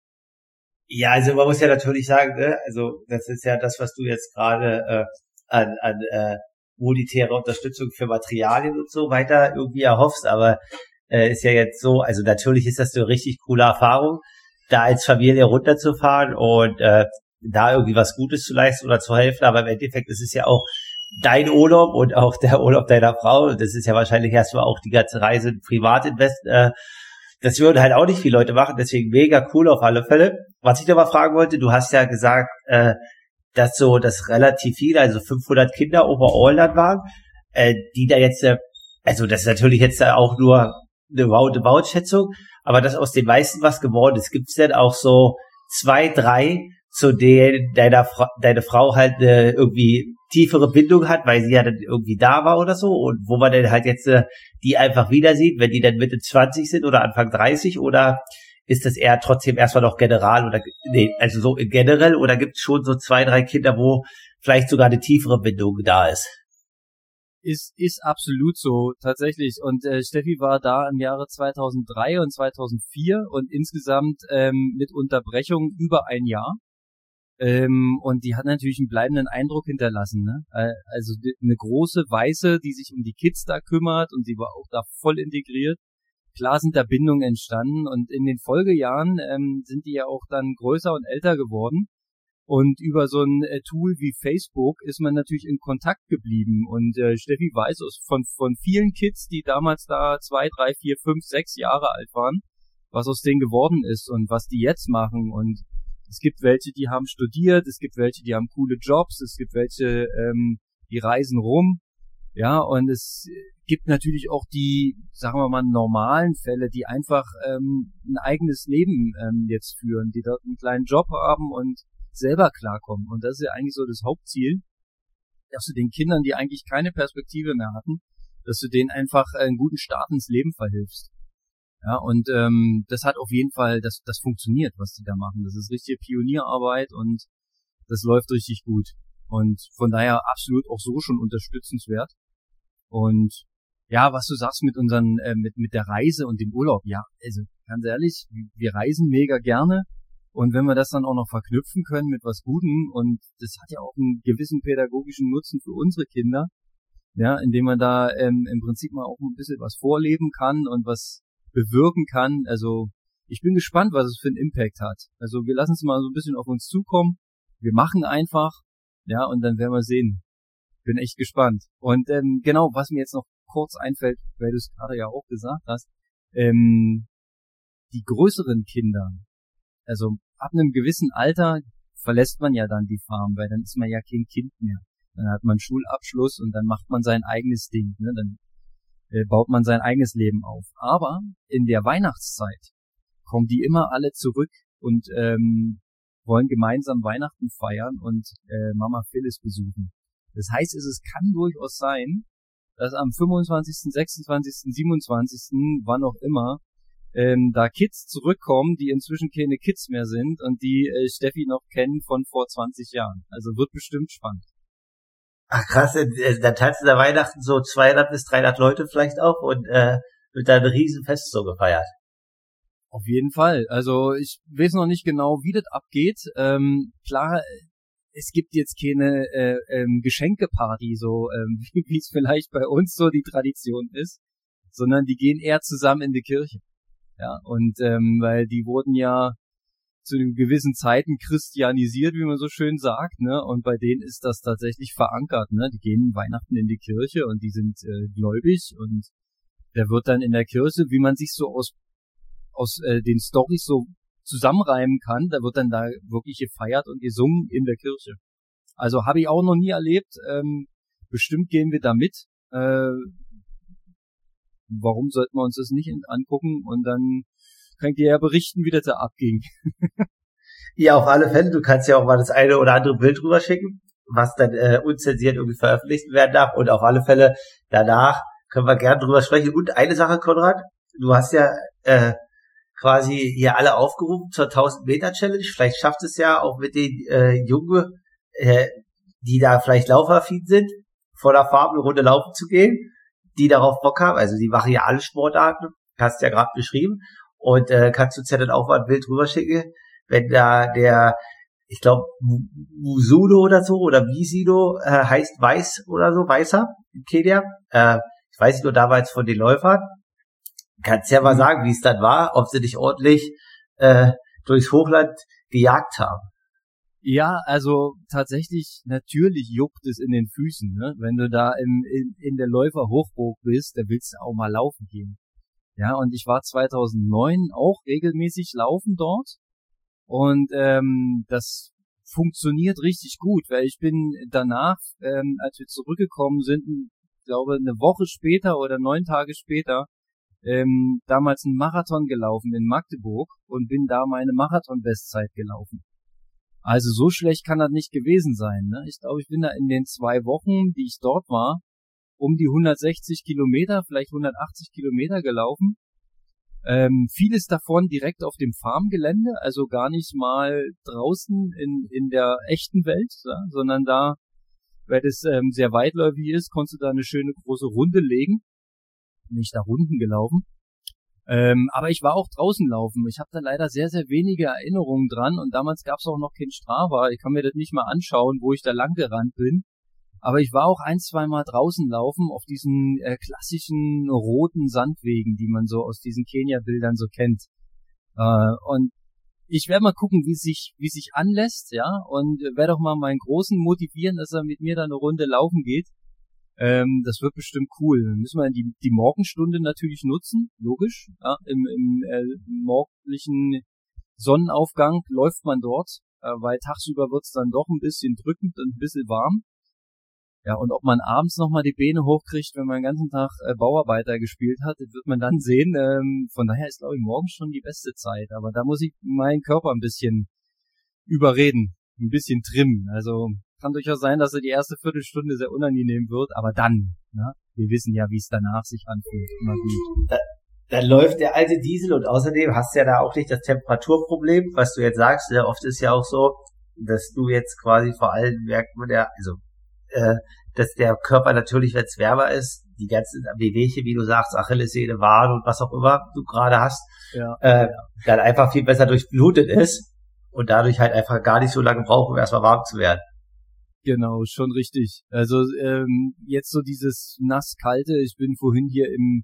Ja, also man muss ja natürlich sagen, ne, also das ist ja das, was du jetzt gerade äh, an, an äh, monetäre Unterstützung für Materialien und so weiter irgendwie erhoffst, aber äh, ist ja jetzt so, also natürlich ist das eine richtig coole Erfahrung, da als Familie runterzufahren und äh, da irgendwie was Gutes zu leisten oder zu helfen, aber im Endeffekt ist es ja auch dein Urlaub und auch der Urlaub deiner Frau, das ist ja wahrscheinlich erstmal auch die ganze Reise Privatinvest, äh, das würden halt auch nicht viele Leute machen, deswegen mega cool auf alle Fälle. Was ich noch mal fragen wollte, du hast ja gesagt, äh, dass so, dass relativ viele, also fünfhundert Kinder overall dann waren, äh, die da jetzt, äh, also das ist natürlich jetzt auch nur eine Roundabout-Schätzung, aber dass aus den meisten was geworden ist. Gibt's denn auch so zwei, drei, zu denen deiner Fra- deine Frau halt eine irgendwie tiefere Bindung hat, weil sie ja dann irgendwie da war oder so, und wo man dann halt jetzt äh, die einfach wieder sieht, wenn die dann Mitte zwanzig sind oder Anfang dreißig, oder ist das eher trotzdem erstmal noch general oder nee, also so generell, oder gibt's schon so zwei, drei Kinder, wo vielleicht sogar eine tiefere Bindung da ist? Ist, ist absolut so, tatsächlich. Und äh, Steffi war da im Jahre zweitausenddrei und zweitausendvier und insgesamt ähm, mit Unterbrechung über ein Jahr. Ähm, und die hat natürlich einen bleibenden Eindruck hinterlassen, ne? Äh, also die, eine große Weiße, die sich um die Kids da kümmert, und sie war auch da voll integriert. Klar sind da Bindungen entstanden, und in den Folgejahren ähm, sind die ja auch dann größer und älter geworden. Und über so ein äh, Tool wie Facebook ist man natürlich in Kontakt geblieben. Und äh, Steffi weiß aus, von von vielen Kids, die damals da zwei, drei, vier, fünf, sechs Jahre alt waren, was aus denen geworden ist und was die jetzt machen. Und es gibt welche, die haben studiert, es gibt welche, die haben coole Jobs, es gibt welche, ähm, die reisen rum. Ja, und es gibt natürlich auch die, sagen wir mal, normalen Fälle, die einfach ähm, ein eigenes Leben ähm, jetzt führen, die dort einen kleinen Job haben und selber klarkommen. Und das ist ja eigentlich so das Hauptziel, dass du den Kindern, die eigentlich keine Perspektive mehr hatten, dass du denen einfach einen guten Start ins Leben verhilfst. Ja, und ähm, das hat auf jeden Fall, das das funktioniert, was die da machen. Das ist richtige Pionierarbeit und das läuft richtig gut. Und von daher absolut auch so schon unterstützenswert. Und ja, was du sagst mit unseren, äh, mit mit der Reise und dem Urlaub, ja, also ganz ehrlich, wir reisen mega gerne. Und wenn wir das dann auch noch verknüpfen können mit was Gutem, und das hat ja auch einen gewissen pädagogischen Nutzen für unsere Kinder, ja, indem man da ähm, im Prinzip mal auch ein bisschen was vorleben kann und was bewirken kann. Also ich bin gespannt, was es für einen Impact hat. Also wir lassen es mal so ein bisschen auf uns zukommen. Wir machen einfach, ja, und dann werden wir sehen. Bin echt gespannt. Und ähm, genau, was mir jetzt noch kurz einfällt, weil du es gerade ja auch gesagt hast, ähm, die größeren Kinder, also ab einem gewissen Alter verlässt man ja dann die Farm, weil dann ist man ja kein Kind mehr. Dann hat man Schulabschluss und dann macht man sein eigenes Ding, ne? Dann äh, baut man sein eigenes Leben auf. Aber in der Weihnachtszeit kommen die immer alle zurück und ähm, wollen gemeinsam Weihnachten feiern und äh, Mama Phyllis besuchen. Das heißt, es, es kann durchaus sein, dass am fünfundzwanzigsten, sechsundzwanzigsten, siebenundzwanzigsten, wann auch immer, ähm, da Kids zurückkommen, die inzwischen keine Kids mehr sind und die äh, Steffi noch kennen von vor zwanzig Jahren. Also wird bestimmt spannend. Ach krass, äh, dann tanzen da Weihnachten so zweihundert bis dreihundert Leute vielleicht auch und äh, wird da ein Riesenfest so gefeiert. Auf jeden Fall. Also ich weiß noch nicht genau, wie das abgeht. Ähm, klar, es gibt jetzt keine äh, ähm, Geschenkeparty, so ähm, wie es vielleicht bei uns so die Tradition ist, sondern die gehen eher zusammen in die Kirche. Ja, und ähm, weil die wurden ja zu gewissen Zeiten christianisiert, wie man so schön sagt, ne? Und bei denen ist das tatsächlich verankert, ne? Die gehen Weihnachten in die Kirche und die sind äh, gläubig, und der wird dann in der Kirche, wie man sich so aus aus äh, den Storys so zusammenreimen kann, da wird dann da wirklich gefeiert und gesungen in der Kirche. Also habe ich auch noch nie erlebt. Ähm, bestimmt gehen wir da mit. Äh, warum sollten wir uns das nicht angucken? Und dann könnt ihr ja berichten, wie das da abging. Ja, auf alle Fälle. Du kannst ja auch mal das eine oder andere Bild rüber schicken, was dann äh, unzensiert irgendwie veröffentlicht werden darf. Und auf alle Fälle danach können wir gerne drüber sprechen. Und eine Sache, Konrad, du hast ja äh, quasi hier alle aufgerufen zur tausend-Meter-Challenge. Vielleicht schafft es ja auch mit den äh, Jungen, äh, die da vielleicht laufaffin sind, vor der Farm eine Runde laufen zu gehen, die darauf Bock haben. Also die machen ja alle Sportarten, hast ja gerade beschrieben. Und äh, kannst du uns ja dann auch mal ein Bild rüberschicken, wenn da der, ich glaube, Musulo oder so, oder Visilo äh, heißt Weiß oder so, Weißer in Kenia. Äh, ich weiß nicht nur damals von den Läufern. Kannst ja mal sagen, wie es dann war, ob sie dich ordentlich äh, durchs Hochland gejagt haben. Ja, also tatsächlich, natürlich juckt es in den Füßen, ne? Wenn du da im, in, in der Läuferhochburg bist, da willst du auch mal laufen gehen. Ja, und ich war zweitausendneun auch regelmäßig laufen dort. Und ähm, das funktioniert richtig gut, weil ich bin danach, ähm, als wir zurückgekommen sind, ich glaube eine Woche später oder neun Tage später, ähm, damals einen Marathon gelaufen in Magdeburg und bin da meine Marathon-Bestzeit gelaufen. Also so schlecht kann das nicht gewesen sein, ne? Ich glaube, ich bin da in den zwei Wochen, die ich dort war, um die hundertsechzig Kilometer, vielleicht hundertachtzig Kilometer gelaufen. Ähm, vieles davon direkt auf dem Farmgelände, also gar nicht mal draußen in in der echten Welt, ja, sondern da, weil das ähm, sehr weitläufig ist, konntest du da eine schöne große Runde legen. Bin ich da Runden gelaufen. Ähm, aber ich war auch draußen laufen. Ich habe da leider sehr, sehr wenige Erinnerungen dran und damals gab es auch noch kein Strava. Ich kann mir das nicht mal anschauen, wo ich da lang gerannt bin. Aber ich war auch ein, zwei Mal draußen laufen auf diesen äh, klassischen roten Sandwegen, die man so aus diesen Kenia-Bildern so kennt. Äh, und ich werde mal gucken, wie sich wie sich anlässt, ja, und werde auch mal meinen Großen motivieren, dass er mit mir da eine Runde laufen geht. Ähm, das wird bestimmt cool. Dann müssen wir die, die Morgenstunde natürlich nutzen, logisch. Ja, im im äh, morgendlichen Sonnenaufgang läuft man dort, äh, weil tagsüber wird's dann doch ein bisschen drückend und ein bisschen warm. Ja, und ob man abends nochmal die Beine hochkriegt, wenn man den ganzen Tag äh, Bauarbeiter gespielt hat, das wird man dann sehen. Ähm, von daher ist, glaube ich, morgens schon die beste Zeit. Aber da muss ich meinen Körper ein bisschen überreden, ein bisschen trimmen. Also kann durchaus sein, dass er die erste Viertelstunde sehr unangenehm wird, aber dann, ne? Wir wissen ja, wie es danach sich anfühlt. Immer gut. Da, dann läuft der alte Diesel und außerdem hast du ja da auch nicht das Temperaturproblem, was du jetzt sagst. Sehr oft ist ja auch so, dass du jetzt quasi vor allem merkt man ja, also äh, dass der Körper natürlich, wenn es wärmer ist, die ganzen Wehwehchen, wie du sagst, Achillessehne, Wade und was auch immer du gerade hast, ja, äh, ja. dann einfach viel besser durchblutet ist und dadurch halt einfach gar nicht so lange braucht, um erstmal warm zu werden. Genau, schon richtig. Also ähm, jetzt so dieses nass-kalte, ich bin vorhin hier im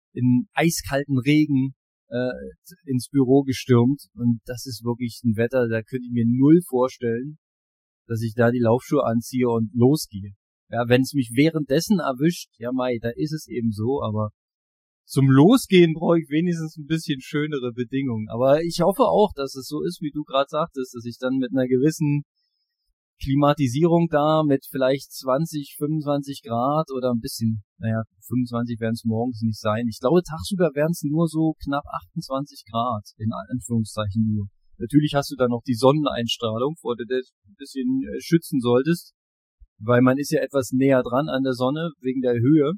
in eiskalten Regen äh, ins Büro gestürmt und das ist wirklich ein Wetter, da könnte ich mir null vorstellen, dass ich da die Laufschuhe anziehe und losgehe. Ja, wenn es mich währenddessen erwischt, ja mei, da ist es eben so, aber zum Losgehen brauche ich wenigstens ein bisschen schönere Bedingungen. Aber ich hoffe auch, dass es so ist, wie du gerade sagtest, dass ich dann mit einer gewissen Klimatisierung da mit vielleicht zwanzig, fünfundzwanzig Grad oder ein bisschen, naja, fünfundzwanzig werden es morgens nicht sein. Ich glaube, tagsüber werden es nur so knapp achtundzwanzig Grad, in Anführungszeichen nur. Natürlich hast du dann noch die Sonneneinstrahlung, vor der du dich ein bisschen äh, schützen solltest, weil man ist ja etwas näher dran an der Sonne wegen der Höhe.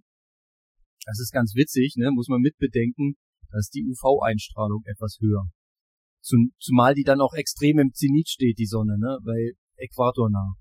Das ist ganz witzig, ne? Muss man mitbedenken, dass die U V-Einstrahlung etwas höher. Zum, zumal die dann auch extrem im Zenit steht, die Sonne, ne? Weil äquatornah.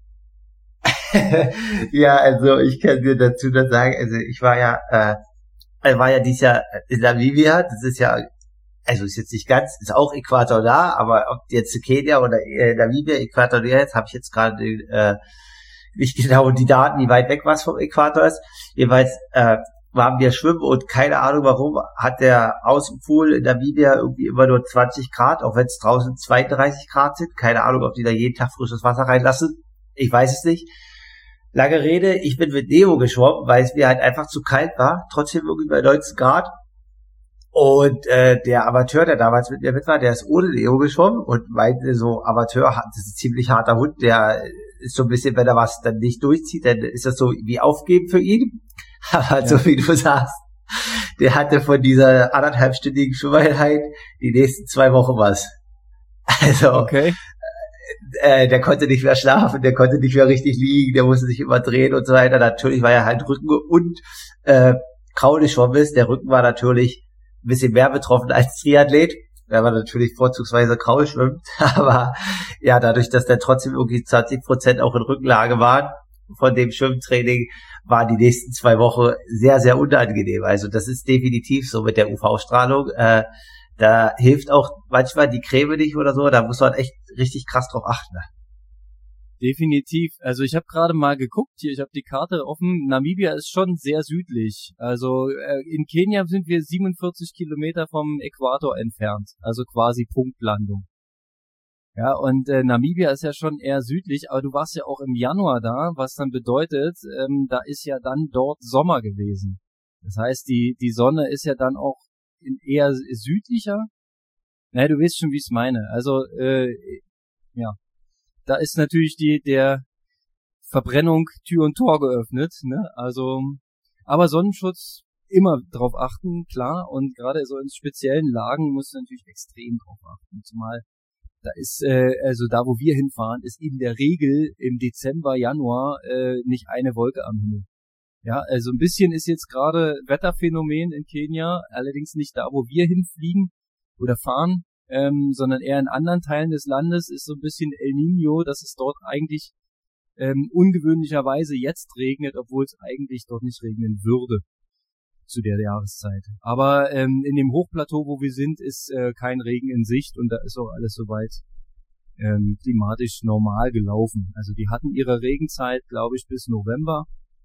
Ja, also ich kann dir dazu dann sagen, also ich war ja, äh, war ja dieses Jahr in Namibia, das ist ja, also ist jetzt nicht ganz, ist auch äquatornah, aber ob jetzt Kenia oder äh, Namibia äquatornah ist, habe ich jetzt gerade äh, nicht genau die Daten, wie weit weg was vom Äquator ist. Jeweils äh, waren wir schwimmen und keine Ahnung warum hat der Außenpool in Namibia irgendwie immer nur zwanzig Grad, auch wenn es draußen zweiunddreißig Grad sind. Keine Ahnung, ob die da jeden Tag frisches Wasser reinlassen. Ich weiß es nicht. Lange Rede, ich bin mit Neo geschwommen, weil es mir halt einfach zu kalt war. Trotzdem irgendwie bei neunzehn Grad. Und äh, der Amateur, der damals mit mir mit war, der ist ohne Neo geschwommen und meinte so, Amateur, das ist ein ziemlich harter Hund, der ist so ein bisschen, wenn er was dann nicht durchzieht, dann ist das so wie aufgeben für ihn. Aber ja. So wie du sagst, der hatte von dieser anderthalbstündigen Schwimmeinheit die nächsten zwei Wochen was. Also, okay. äh, der konnte nicht mehr schlafen, der konnte nicht mehr richtig liegen, der musste sich immer drehen und so weiter. Natürlich war er halt Rücken und äh, Krauleschwamm ist. Der Rücken war natürlich ein bisschen mehr betroffen als Triathlet. Der war natürlich vorzugsweise Kraul schwimmt. Aber ja, dadurch, dass der trotzdem irgendwie zwanzig Prozent auch in Rückenlage waren von dem Schwimmtraining, waren die nächsten zwei Wochen sehr, sehr unangenehm. Also das ist definitiv so mit der U V-Strahlung. Äh, da hilft auch manchmal die Creme nicht oder so. Da muss man echt richtig krass drauf achten. Definitiv. Also ich habe gerade mal geguckt, hier, ich habe die Karte offen. Namibia ist schon sehr südlich. Also äh, in Kenia sind wir siebenundvierzig Kilometer vom Äquator entfernt. Also quasi Punktlandung. Ja, und äh, Namibia ist ja schon eher südlich, aber du warst ja auch im Januar da, was dann bedeutet, ähm, da ist ja dann dort Sommer gewesen. Das heißt, die die Sonne ist ja dann auch in eher südlicher. Naja, du weißt schon, wie ich es meine. Also, äh, ja, da ist natürlich die der Verbrennung Tür und Tor geöffnet, ne? Also, aber Sonnenschutz immer drauf achten, klar, und gerade so in speziellen Lagen musst du natürlich extrem drauf achten, zumal da ist, äh, also da wo wir hinfahren, ist in der Regel im Dezember, Januar äh, nicht eine Wolke am Himmel. Ja, also ein bisschen ist jetzt gerade Wetterphänomen in Kenia, allerdings nicht da, wo wir hinfliegen oder fahren, ähm, sondern eher in anderen Teilen des Landes ist so ein bisschen El Niño, dass es dort eigentlich ähm, ungewöhnlicherweise jetzt regnet, obwohl es eigentlich dort nicht regnen würde zu der Jahreszeit. Aber ähm, in dem Hochplateau, wo wir sind, ist äh, kein Regen in Sicht und da ist auch alles soweit ähm, klimatisch normal gelaufen. Also die hatten ihre Regenzeit, glaube ich, bis November.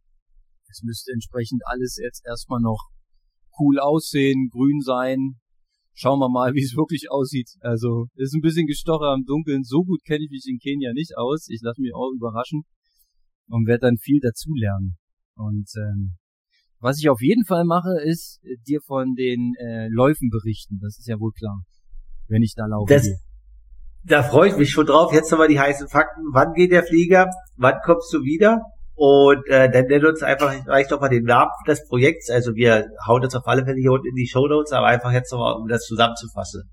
Es müsste entsprechend alles jetzt erstmal noch cool aussehen, grün sein. Schauen wir mal, wie es wirklich aussieht. Also ist ein bisschen Gestocher im Dunkeln. So gut kenne ich mich in Kenia nicht aus. Ich lasse mich auch überraschen und werde dann viel dazulernen. Und ähm, was ich auf jeden Fall mache, ist dir von den äh, Läufen berichten. Das ist ja wohl klar, wenn ich da laufe. Das, da freue ich mich schon drauf. Jetzt nochmal die heißen Fakten. Wann geht der Flieger? Wann kommst du wieder? Und äh, dann nenn uns einfach reicht doch mal den Namen des Projekts. Also wir hauen das auf alle Fälle hier unten in die Shownotes, aber einfach jetzt nochmal, um das zusammenzufassen.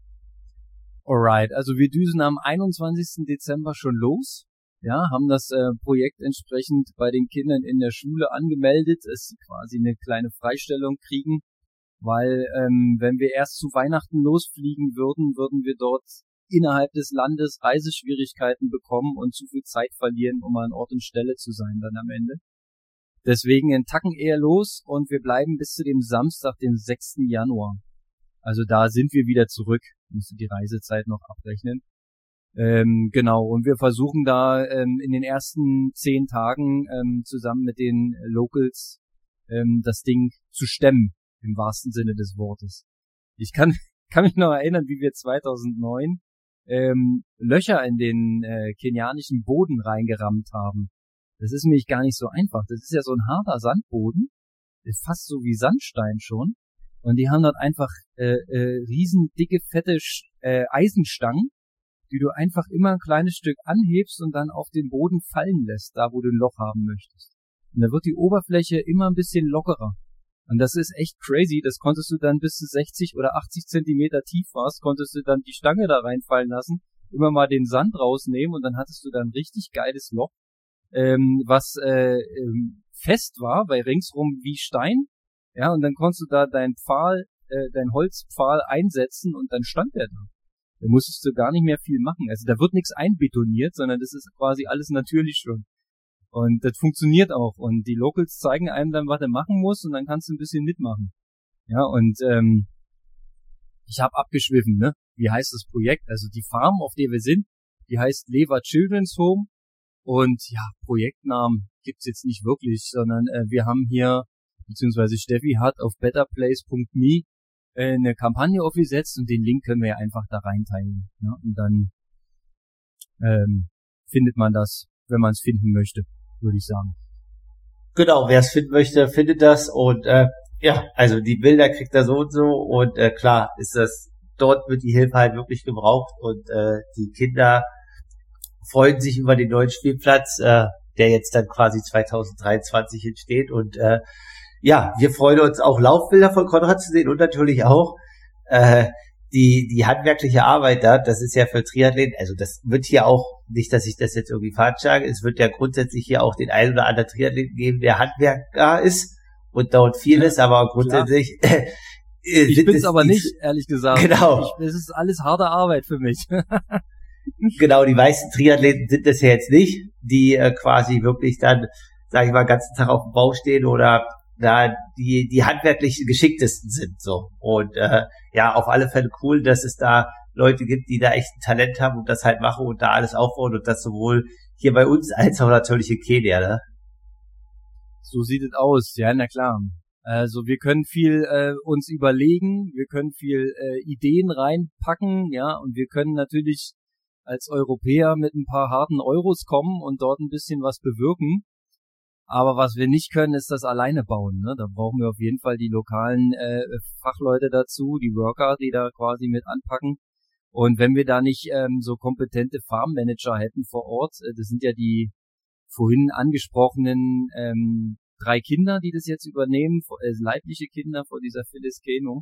Alright, also wir düsen am einundzwanzigsten Dezember schon los. Ja, haben das äh, Projekt entsprechend bei den Kindern in der Schule angemeldet, dass sie quasi eine kleine Freistellung kriegen, weil ähm, wenn wir erst zu Weihnachten losfliegen würden, würden wir dort innerhalb des Landes Reiseschwierigkeiten bekommen und zu viel Zeit verlieren, um an Ort und Stelle zu sein dann am Ende. Deswegen einen Tacken eher los und wir bleiben bis zu dem Samstag, den sechsten Januar. Also da sind wir wieder zurück, musst du die Reisezeit noch abrechnen. Ähm, genau, und wir versuchen da ähm, in den ersten zehn Tagen ähm, zusammen mit den Locals ähm, das Ding zu stemmen, im wahrsten Sinne des Wortes. Ich kann, kann mich noch erinnern, wie wir zweitausendneun ähm, Löcher in den äh, kenianischen Boden reingerammt haben. Das ist nämlich gar nicht so einfach. Das ist ja so ein harter Sandboden, ist fast so wie Sandstein schon. Und die haben dort einfach äh, äh, riesen dicke, fette äh, Eisenstangen, die du einfach immer ein kleines Stück anhebst und dann auf den Boden fallen lässt, da wo du ein Loch haben möchtest. Und da wird die Oberfläche immer ein bisschen lockerer. Und das ist echt crazy. Das konntest du dann bis zu sechzig oder achtzig Zentimeter tief warst, konntest du dann die Stange da reinfallen lassen, immer mal den Sand rausnehmen und dann hattest du dann ein richtig geiles Loch, ähm, was äh, ähm, fest war, weil ringsrum wie Stein. Ja, und dann konntest du da deinen Pfahl, äh, deinen Holzpfahl einsetzen und dann stand der da. Da musstest du gar nicht mehr viel machen. Also da wird nichts einbetoniert, sondern das ist quasi alles natürlich schon. Und das funktioniert auch. Und die Locals zeigen einem dann, was er machen muss, und dann kannst du ein bisschen mitmachen. Ja, und ähm, ich habe abgeschwiffen, ne? Wie heißt das Projekt? Also die Farm, auf der wir sind, die heißt Lewa Children's Home. Und ja, Projektnamen gibt's jetzt nicht wirklich, sondern äh, wir haben hier, beziehungsweise Steffi hat auf betterplace punkt me äh, eine Kampagne aufgesetzt und den Link können wir ja einfach da reinteilen. Ne? Und dann ähm, findet man das, wenn man es finden möchte, würde ich sagen. Genau, wer es finden möchte, findet das. Und äh, ja, also die Bilder kriegt er so und so. Und äh, klar ist das, dort wird die Hilfe halt wirklich gebraucht. Und äh, die Kinder freuen sich über den neuen Spielplatz, äh, der jetzt dann quasi zwanzig dreiundzwanzig entsteht. Und äh, ja, wir freuen uns auch, Laufbilder von Konrad zu sehen und natürlich auch äh, die die handwerkliche Arbeit da. Das ist ja für Triathleten, also das wird hier auch, nicht, dass ich das jetzt irgendwie falsch sage, es wird ja grundsätzlich hier auch den einen oder anderen Triathleten geben, der Handwerker ist und dort vieles, ja, aber grundsätzlich äh, ich bin's aber nicht, ehrlich gesagt. Genau. Ich, das ist alles harte Arbeit für mich. Genau, die meisten Triathleten sind das ja jetzt nicht, die äh, quasi wirklich dann, sage ich mal, den ganzen Tag auf dem Bauch stehen oder da die die handwerklich geschicktesten sind, so. Und äh, ja, auf alle Fälle cool, dass es da Leute gibt, die da echt ein Talent haben und das halt machen und da alles aufbauen und das sowohl hier bei uns als auch natürlich in Kenia, ne? So sieht es aus, ja, na klar. Also wir können viel äh, uns überlegen, wir können viel äh, Ideen reinpacken, ja, und wir können natürlich als Europäer mit ein paar harten Euros kommen und dort ein bisschen was bewirken. Aber was wir nicht können, ist das alleine bauen, ne? Da brauchen wir auf jeden Fall die lokalen äh, Fachleute dazu, die Worker, die da quasi mit anpacken. Und wenn wir da nicht ähm, so kompetente Farmmanager hätten vor Ort, äh, das sind ja die vorhin angesprochenen ähm, drei Kinder, die das jetzt übernehmen, äh, leibliche Kinder vor dieser Phyllis Keno.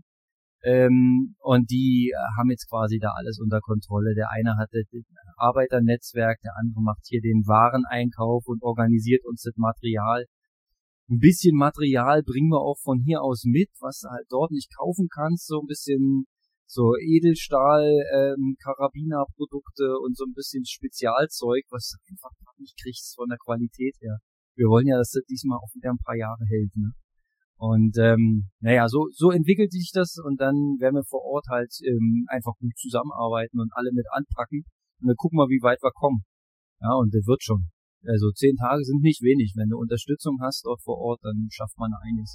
Ähm, und die haben jetzt quasi da alles unter Kontrolle. Der eine hat das Arbeiternetzwerk, der andere macht hier den Wareneinkauf und organisiert uns das Material. Ein bisschen Material bringen wir auch von hier aus mit, was du halt dort nicht kaufen kannst, so ein bisschen so Edelstahl, ähm, Karabinerprodukte und so ein bisschen Spezialzeug, was du einfach nicht kriegst von der Qualität her. Wir wollen ja, dass das diesmal auch wieder ein paar Jahre hält, ne? Und ähm, naja, so so entwickelt sich das und dann werden wir vor Ort halt ähm, einfach gut zusammenarbeiten und alle mit anpacken und dann gucken wir, wie weit wir kommen. Ja, und das wird schon. Also zehn Tage sind nicht wenig. Wenn du Unterstützung hast dort vor Ort, dann schafft man einiges.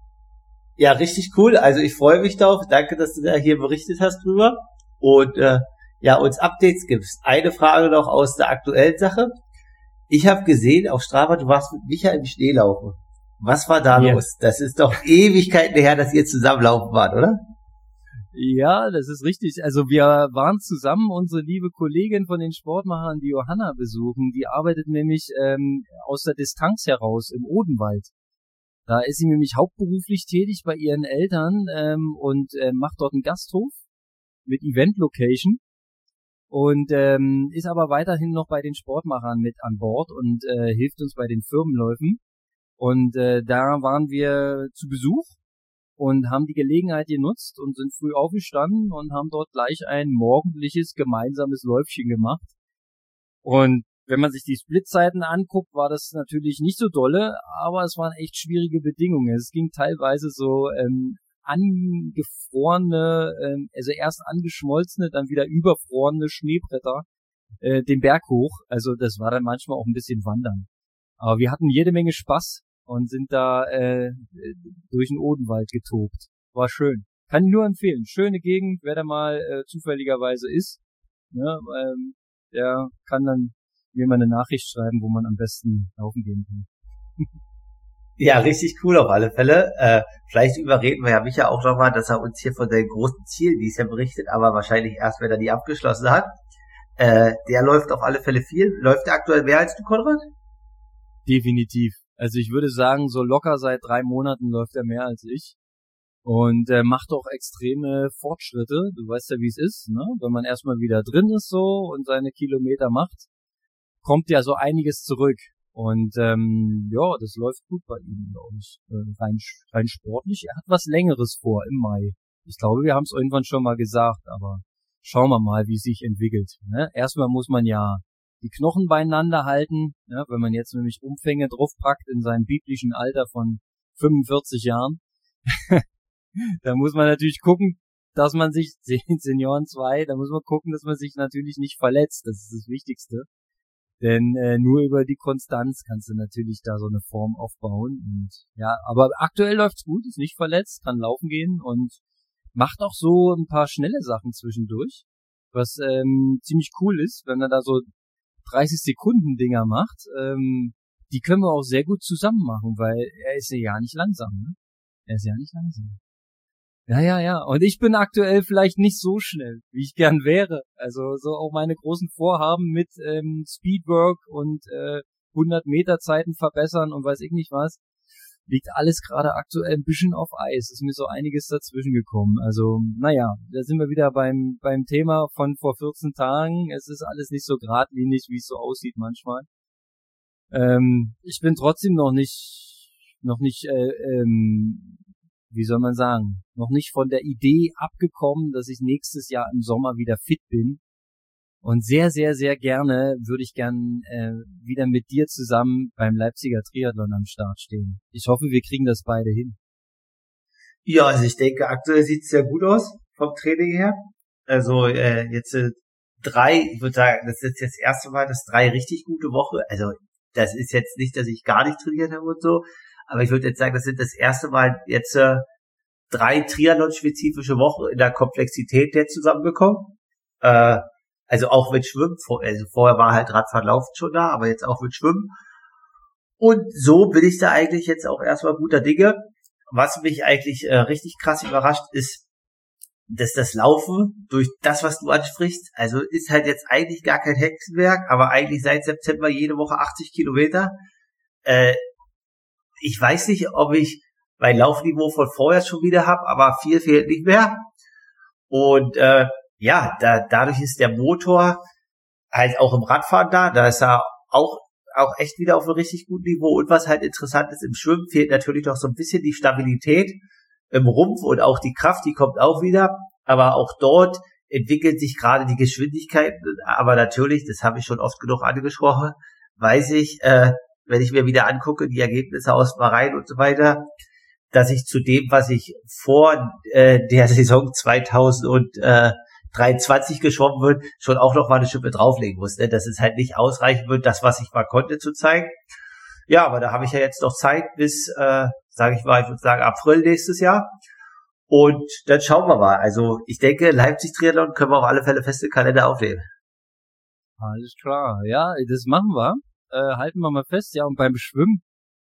Ja, richtig cool. Also ich freue mich darauf. Danke, dass du da hier berichtet hast drüber und äh, ja, uns Updates gibst. Eine Frage noch aus der aktuellen Sache. Ich habe gesehen auf Strava, du warst mit Micha im Schneelaufen. Was war da Ja. los? Das ist doch Ewigkeiten her, dass ihr zusammenlaufen wart, oder? Ja, das ist richtig. Also wir waren zusammen unsere liebe Kollegin von den Sportmachern, die Johanna, besuchen. Die arbeitet nämlich ähm, aus der Distanz heraus im Odenwald. Da ist sie nämlich hauptberuflich tätig bei ihren Eltern ähm, und äh, macht dort einen Gasthof mit Event-Location und ähm, ist aber weiterhin noch bei den Sportmachern mit an Bord und äh, hilft uns bei den Firmenläufen. Und äh, da waren wir zu Besuch und haben die Gelegenheit genutzt und sind früh aufgestanden und haben dort gleich ein morgendliches gemeinsames Läufchen gemacht. Und wenn man sich die Splitzeiten anguckt, war das natürlich nicht so dolle, aber es waren echt schwierige Bedingungen. Es ging teilweise so ähm, angefrorene, ähm, also erst angeschmolzene, dann wieder überfrorene Schneebretter äh, den Berg hoch. Also das war dann manchmal auch ein bisschen Wandern. Aber wir hatten jede Menge Spaß und sind da äh, durch den Odenwald getobt. War schön. Kann ich nur empfehlen. Schöne Gegend, wer da mal äh, zufälligerweise ist, ne, ähm, der kann dann mir mal eine Nachricht schreiben, wo man am besten laufen gehen kann. Ja, richtig cool auf alle Fälle. Äh, vielleicht überreden wir ja Micha auch nochmal, dass er uns hier von seinen großen Zielen dies Jahr berichtet, aber wahrscheinlich erst, wenn er die abgeschlossen hat. Äh, der läuft auf alle Fälle viel. Läuft der aktuell mehr als du, Konrad? Definitiv. Also ich würde sagen, so locker seit drei Monaten läuft er mehr als ich. Und äh, macht auch extreme Fortschritte. Du weißt ja, wie es ist, ne? Wenn man erstmal wieder drin ist so und seine Kilometer macht, kommt ja so einiges zurück. Und ähm, ja, das läuft gut bei ihm, glaube ich. Äh, rein, rein sportlich. Er hat was Längeres vor im Mai. Ich glaube, wir haben es irgendwann schon mal gesagt, aber schauen wir mal, wie es sich entwickelt. Ne? Erstmal muss man ja die Knochen beieinander halten, ja, wenn man jetzt nämlich Umfänge draufpackt in seinem biblischen Alter von fünfundvierzig Jahren. Da muss man natürlich gucken, dass man sich, Senioren zwei, da muss man gucken, dass man sich natürlich nicht verletzt. Das ist das Wichtigste. Denn äh, nur über die Konstanz kannst du natürlich da so eine Form aufbauen. Und ja, aber aktuell läuft's gut, ist nicht verletzt, kann laufen gehen und macht auch so ein paar schnelle Sachen zwischendurch, was ähm, ziemlich cool ist, wenn er da so dreißig Sekunden Dinger macht. Ähm, die können wir auch sehr gut zusammen machen, weil er ist ja nicht langsam, ne? Er ist ja nicht langsam. Ja, ja, ja. Und ich bin aktuell vielleicht nicht so schnell, wie ich gern wäre. Also so auch meine großen Vorhaben mit ähm, Speedwork und äh, hundert Meter Zeiten verbessern und weiß ich nicht was, liegt alles gerade aktuell ein bisschen auf Eis. Ist mir so einiges dazwischen gekommen. Also, naja, da sind wir wieder beim beim Thema von vor vierzehn Tagen. Es ist alles nicht so geradlinig, wie es so aussieht manchmal. Ähm, ich bin trotzdem noch nicht, noch nicht, äh, ähm, wie soll man sagen, noch nicht von der Idee abgekommen, dass ich nächstes Jahr im Sommer wieder fit bin. Und sehr, sehr, sehr gerne würde ich gern äh, wieder mit dir zusammen beim Leipziger Triathlon am Start stehen. Ich hoffe, wir kriegen das beide hin. Ja, also ich denke, aktuell sieht's sehr gut aus vom Training her. Also äh, jetzt äh, drei, ich würde sagen, das ist jetzt das erste Mal, das drei richtig gute Woche. Also das ist jetzt nicht, dass ich gar nicht trainiert habe und so, aber ich würde jetzt sagen, das sind das erste Mal jetzt äh, drei Triathlon-spezifische Wochen in der Komplexität jetzt zusammengekommen. Äh, also auch mit Schwimmen, also vorher war halt Radfahren, Laufen schon da, aber jetzt auch mit Schwimmen. Und so bin ich da eigentlich jetzt auch erstmal guter Dinge. Was mich eigentlich äh, richtig krass überrascht ist, dass das Laufen durch das, was du ansprichst, also ist halt jetzt eigentlich gar kein Hexenwerk, aber eigentlich seit September jede Woche achtzig Kilometer. Äh, ich weiß nicht, ob ich mein Laufniveau von vorher schon wieder habe, aber viel fehlt nicht mehr. Und äh, ja, da, dadurch ist der Motor halt auch im Radfahren da, da ist er auch auch echt wieder auf einem richtig guten Niveau. Und was halt interessant ist, im Schwimmen fehlt natürlich noch so ein bisschen die Stabilität im Rumpf und auch die Kraft, die kommt auch wieder. Aber auch dort entwickelt sich gerade die Geschwindigkeit. Aber natürlich, das habe ich schon oft genug angesprochen, weiß ich, äh, wenn ich mir wieder angucke, die Ergebnisse aus Bahrain und so weiter, dass ich zu dem, was ich vor äh, der Saison zweitausenddreiundzwanzig geschwommen wird, schon auch noch mal eine Schippe drauflegen muss, ne? Dass es halt nicht ausreichen wird, das, was ich mal konnte, zu zeigen. Ja, aber da habe ich ja jetzt noch Zeit bis, äh, sage ich mal, ich würde sagen April nächstes Jahr. Und dann schauen wir mal. Also ich denke, Leipzig-Triathlon können wir auf alle Fälle fest im Kalender aufnehmen. Alles klar, ja, das machen wir. Äh, halten wir mal fest, ja, und beim Schwimmen,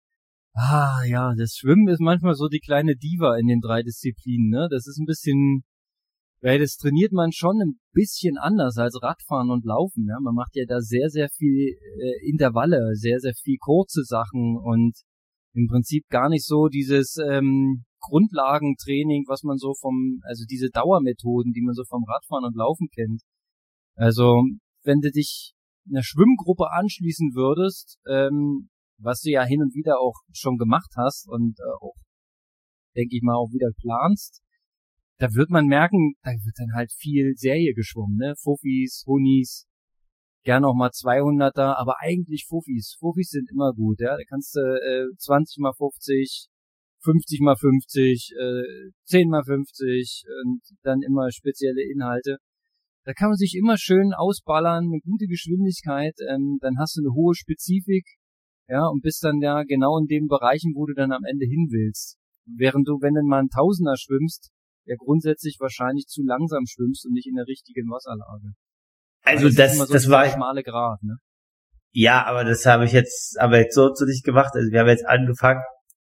ah, ja, das Schwimmen ist manchmal so die kleine Diva in den drei Disziplinen, ne? Das ist ein bisschen, weil das trainiert man schon ein bisschen anders als Radfahren und Laufen, ja. Man macht ja da sehr, sehr viel äh, Intervalle, sehr, sehr viel kurze Sachen und im Prinzip gar nicht so dieses ähm, Grundlagentraining, was man so vom, also diese Dauermethoden, die man so vom Radfahren und Laufen kennt. Also, wenn du dich einer Schwimmgruppe anschließen würdest, ähm, was du ja hin und wieder auch schon gemacht hast und äh, auch, denke ich mal, auch wieder planst, da wird man merken, da wird dann halt viel Serie geschwommen, ne? Fuffis, Hunis, gerne auch mal zweihunderter, aber eigentlich Fuffis. Fuffis sind immer gut, ja. Da kannst du äh, zwanzig mal fünfzig, fünfzig mal fünfzig, äh, zehn mal fünfzig und dann immer spezielle Inhalte. Da kann man sich immer schön ausballern, eine gute Geschwindigkeit, ähm, dann hast du eine hohe Spezifik, ja, und bist dann ja genau in den Bereichen, wo du dann am Ende hin willst. Während du, wenn du mal einen Tausender schwimmst, ja grundsätzlich wahrscheinlich zu langsam schwimmst und nicht in der richtigen Wasserlage. Also das, das, so das war ein schmale Grat, ne? Ja, aber das habe ich jetzt, aber jetzt so zu nicht gemacht. Also wir haben jetzt angefangen.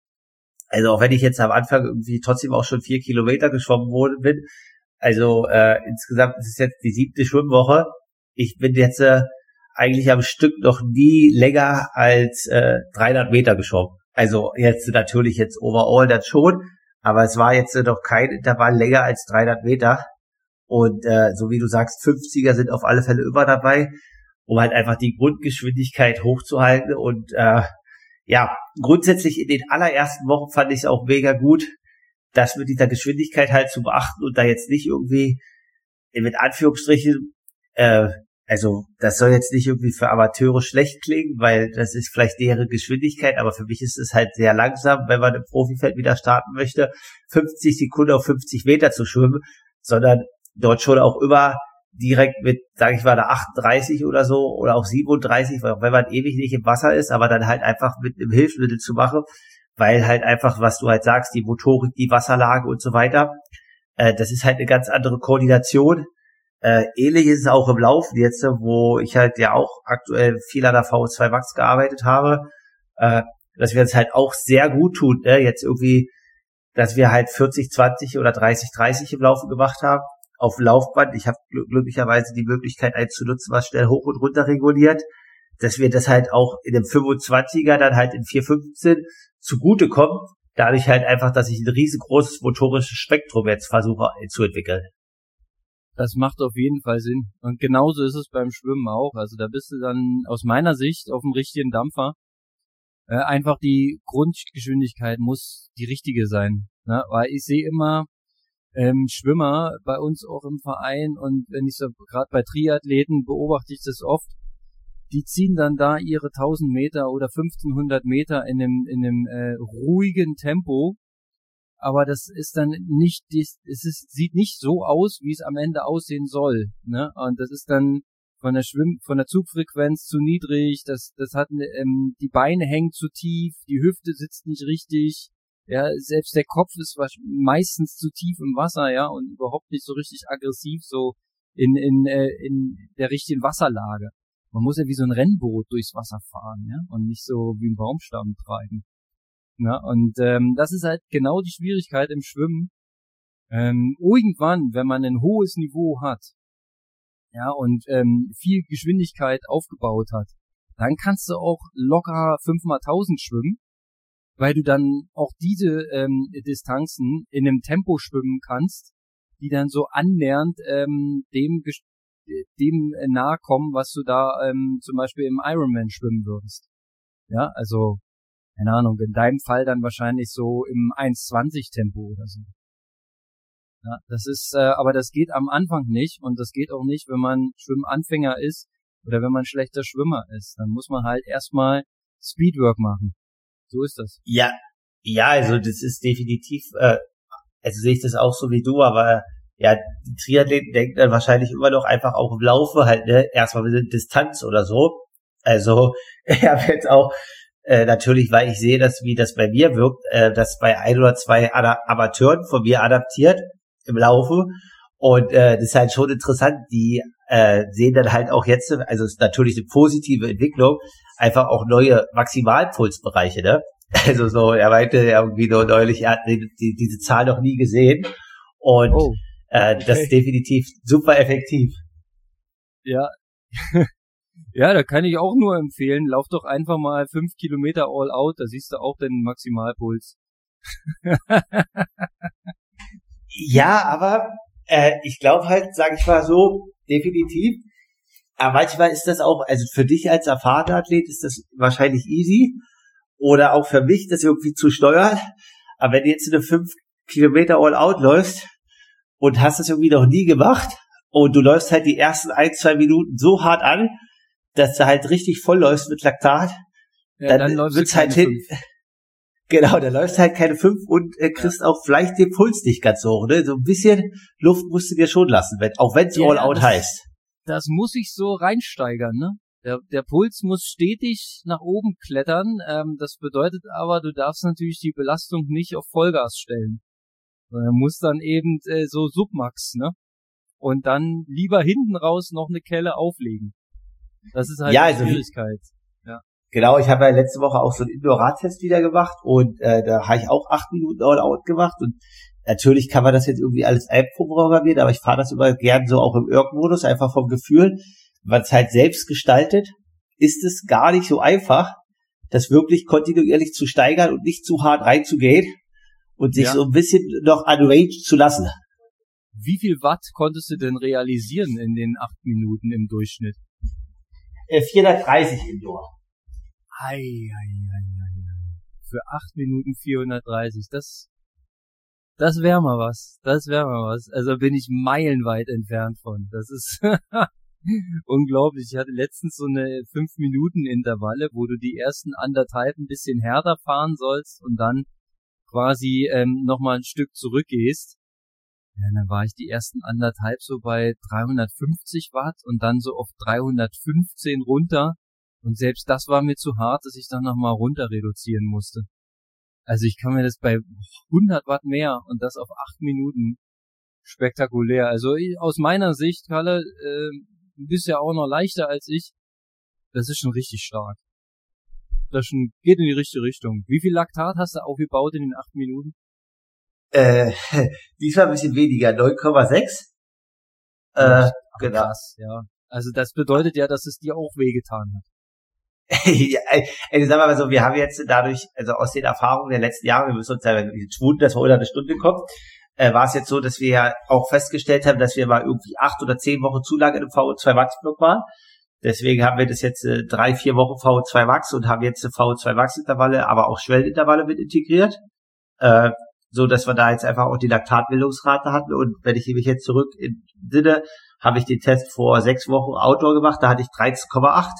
Also auch wenn ich jetzt am Anfang irgendwie trotzdem auch schon vier Kilometer geschwommen worden bin. Also äh, insgesamt ist es jetzt die siebte Schwimmwoche. Ich bin jetzt äh, eigentlich am Stück noch nie länger als äh, dreihundert Meter geschwommen. Also jetzt natürlich jetzt overall das schon, aber es war jetzt äh, noch kein Intervall länger als dreihundert Meter. Und äh, so wie du sagst, fünfziger sind auf alle Fälle immer dabei, um halt einfach die Grundgeschwindigkeit hochzuhalten. Und äh, ja, grundsätzlich in den allerersten Wochen fand ich es auch mega gut, das mit dieser Geschwindigkeit halt zu beachten und da jetzt nicht irgendwie mit Anführungsstrichen, äh, also das soll jetzt nicht irgendwie für Amateure schlecht klingen, weil das ist vielleicht deren Geschwindigkeit, aber für mich ist es halt sehr langsam, wenn man im Profifeld wieder starten möchte, fünfzig Sekunden auf fünfzig Meter zu schwimmen, sondern dort schon auch immer direkt mit, sage ich mal, der achtunddreißig oder so oder auch siebenunddreißig, wenn man ewig nicht im Wasser ist, aber dann halt einfach mit einem Hilfsmittel zu machen, weil halt einfach, was du halt sagst, die Motorik, die Wasserlage und so weiter, äh, das ist halt eine ganz andere Koordination. Äh, ähnlich ist es auch im Laufen jetzt, wo ich halt ja auch aktuell viel an der V O zwei Max gearbeitet habe, äh, dass wir uns halt auch sehr gut tun, ne? Jetzt irgendwie, dass wir halt vierzig zwanzig oder dreißig dreißig im Laufen gemacht haben, auf dem Laufband. Ich habe glücklicherweise die Möglichkeit, eins zu nutzen, was schnell hoch und runter reguliert, dass wir das halt auch in dem fünfundzwanziger dann halt in vier fünfzehn zugutekommt, dadurch halt einfach, dass ich ein riesengroßes motorisches Spektrum jetzt versuche zu entwickeln. Das macht auf jeden Fall Sinn. Und genauso ist es beim Schwimmen auch. Also da bist du dann aus meiner Sicht auf dem richtigen Dampfer. Äh, einfach die Grundgeschwindigkeit muss die richtige sein. Ne? Weil ich sehe immer ähm, Schwimmer bei uns auch im Verein und wenn ich so gerade bei Triathleten beobachte ich das oft, die ziehen dann da ihre tausend Meter oder fünfzehnhundert Meter in einem, in einem äh, ruhigen Tempo. Aber das ist dann nicht, es ist, sieht nicht so aus, wie es am Ende aussehen soll, ne? Und das ist dann von der Schwimm, von der Zugfrequenz zu niedrig, das, das hat, ähm, die Beine hängen zu tief, die Hüfte sitzt nicht richtig, ja, selbst der Kopf ist meistens zu tief im Wasser, ja, und überhaupt nicht so richtig aggressiv, so in, in, äh, in der richtigen Wasserlage. Man muss ja wie so ein Rennboot durchs Wasser fahren, ja, und nicht so wie ein Baumstamm treiben. Ja, und ähm, das ist halt genau die Schwierigkeit im Schwimmen, Ähm, irgendwann, wenn man ein hohes Niveau hat, ja, und ähm, viel Geschwindigkeit aufgebaut hat, dann kannst du auch locker fünfmal tausend schwimmen, weil du dann auch diese ähm, Distanzen in einem Tempo schwimmen kannst, die dann so annähernd ähm, dem dem nahe kommen, was du da ähm, zum Beispiel im Ironman schwimmen würdest. Ja, also, keine Ahnung, in deinem Fall dann wahrscheinlich so im eins zwanzig Tempo oder so. Ja, das ist, äh, aber das geht am Anfang nicht und das geht auch nicht, wenn man Schwimmanfänger ist oder wenn man schlechter Schwimmer ist. Dann muss man halt erstmal Speedwork machen. So ist das. Ja, ja, also das ist definitiv, äh, also sehe ich das auch so wie du, aber ja, die Triathleten denken dann wahrscheinlich immer noch einfach auch im Laufe halt, ne, erstmal mit der Distanz oder so. Also, ich habe jetzt auch, äh, natürlich, weil ich sehe, dass wie das bei mir wirkt, äh, das bei ein oder zwei Ada- Amateuren von mir adaptiert im Laufe. Und äh, das ist halt schon interessant, die äh, sehen dann halt auch jetzt, also es ist natürlich eine positive Entwicklung, einfach auch neue Maximalpulsbereiche, ne? Also so, er meinte irgendwie nur neulich, er hat die, die, diese Zahl noch nie gesehen. Und Oh, äh, okay. das ist definitiv super effektiv. Ja. Ja, da kann ich auch nur empfehlen, lauf doch einfach mal fünf Kilometer all out, da siehst du auch den Maximalpuls. Ja, aber äh, ich glaube halt, sage ich mal so, definitiv. Aber manchmal ist das auch, also für dich als erfahrener Athlet ist das wahrscheinlich easy. Oder auch für mich, das irgendwie zu steuern. Aber wenn du jetzt eine fünf Kilometer All-Out läufst und hast das irgendwie noch nie gemacht und du läufst halt die ersten ein, zwei Minuten so hart an, dass du halt richtig voll läufst mit Laktat, Ja, dann, dann wird's halt hin. fünf. Genau, dann läufst halt keine fünf und äh, kriegst ja auch vielleicht den Puls nicht ganz so hoch. Ne? So ein bisschen Luft musst du dir schon lassen, wenn, auch wenn es Ja, All-Out das- heißt. Das muss sich so reinsteigern, ne? Der, der Puls muss stetig nach oben klettern. Ähm, das bedeutet aber, du darfst natürlich die Belastung nicht auf Vollgas stellen. Sondern musst dann eben äh, so Submax, ne? Und dann lieber hinten raus noch eine Kelle auflegen. Das ist halt Ja, die also wie- Schwierigkeit. Genau, ich habe ja letzte Woche auch so einen Indoor-Radtest wieder gemacht und äh, da habe ich auch acht Minuten All-Out gemacht und natürlich kann man das jetzt irgendwie alles einprogrammieren, aber ich fahre das immer gern so auch im Erg-Modus, einfach vom Gefühl, weil es halt selbst gestaltet, ist es gar nicht so einfach, das wirklich kontinuierlich zu steigern und nicht zu hart reinzugehen und sich Ja. so ein bisschen noch an Range zu lassen. Wie viel Watt konntest du denn realisieren in den acht Minuten im Durchschnitt? Äh, vierhundertdreißig Indoor. Ei, ei, ei, ei, ei. Für acht Minuten vierhundertdreißig, das, das wäre mal was. Das wäre mal was. Also bin ich meilenweit entfernt von. Das ist unglaublich. Ich hatte letztens so eine fünf Minuten Intervalle, wo du die ersten anderthalb ein bisschen härter fahren sollst und dann quasi ähm, nochmal ein Stück zurückgehst. Ja, dann war ich die ersten anderthalb so bei dreihundertfünfzig Watt und dann so auf dreihundertfünfzehn runter. Und selbst das war mir zu hart, dass ich dann nochmal runter reduzieren musste. Also ich kann mir das bei hundert Watt mehr und das auf acht Minuten spektakulär. Also ich, aus meiner Sicht, Kalle, äh, du bist ja auch noch leichter als ich. Das ist schon richtig stark. Das schon geht in die richtige Richtung. Wie viel Laktat hast du aufgebaut in den acht Minuten? Äh, diesmal ein bisschen weniger, neun Komma sechs. Äh, Ja, genau. Krass, ja. Also das bedeutet ja, dass es dir auch wehgetan hat. Ja, also sagen wir mal so, wir haben jetzt dadurch, also aus den Erfahrungen der letzten Jahre, wir müssen uns ja tun, dass wir unter eine Stunde kommen, äh, war es jetzt so, dass wir ja auch festgestellt haben, dass wir mal irgendwie acht oder zehn Wochen zu lange im V O zwei Max Block waren. Deswegen haben wir das jetzt äh, drei, vier Wochen V O zwei Max und haben jetzt V O zwei Max Intervalle, aber auch Schwellenintervalle mit integriert, äh, so dass wir da jetzt einfach auch die Laktatbildungsrate hatten. Und wenn ich mich jetzt zurück entsinne, habe ich den Test vor sechs Wochen Outdoor gemacht, da hatte ich dreizehn Komma acht.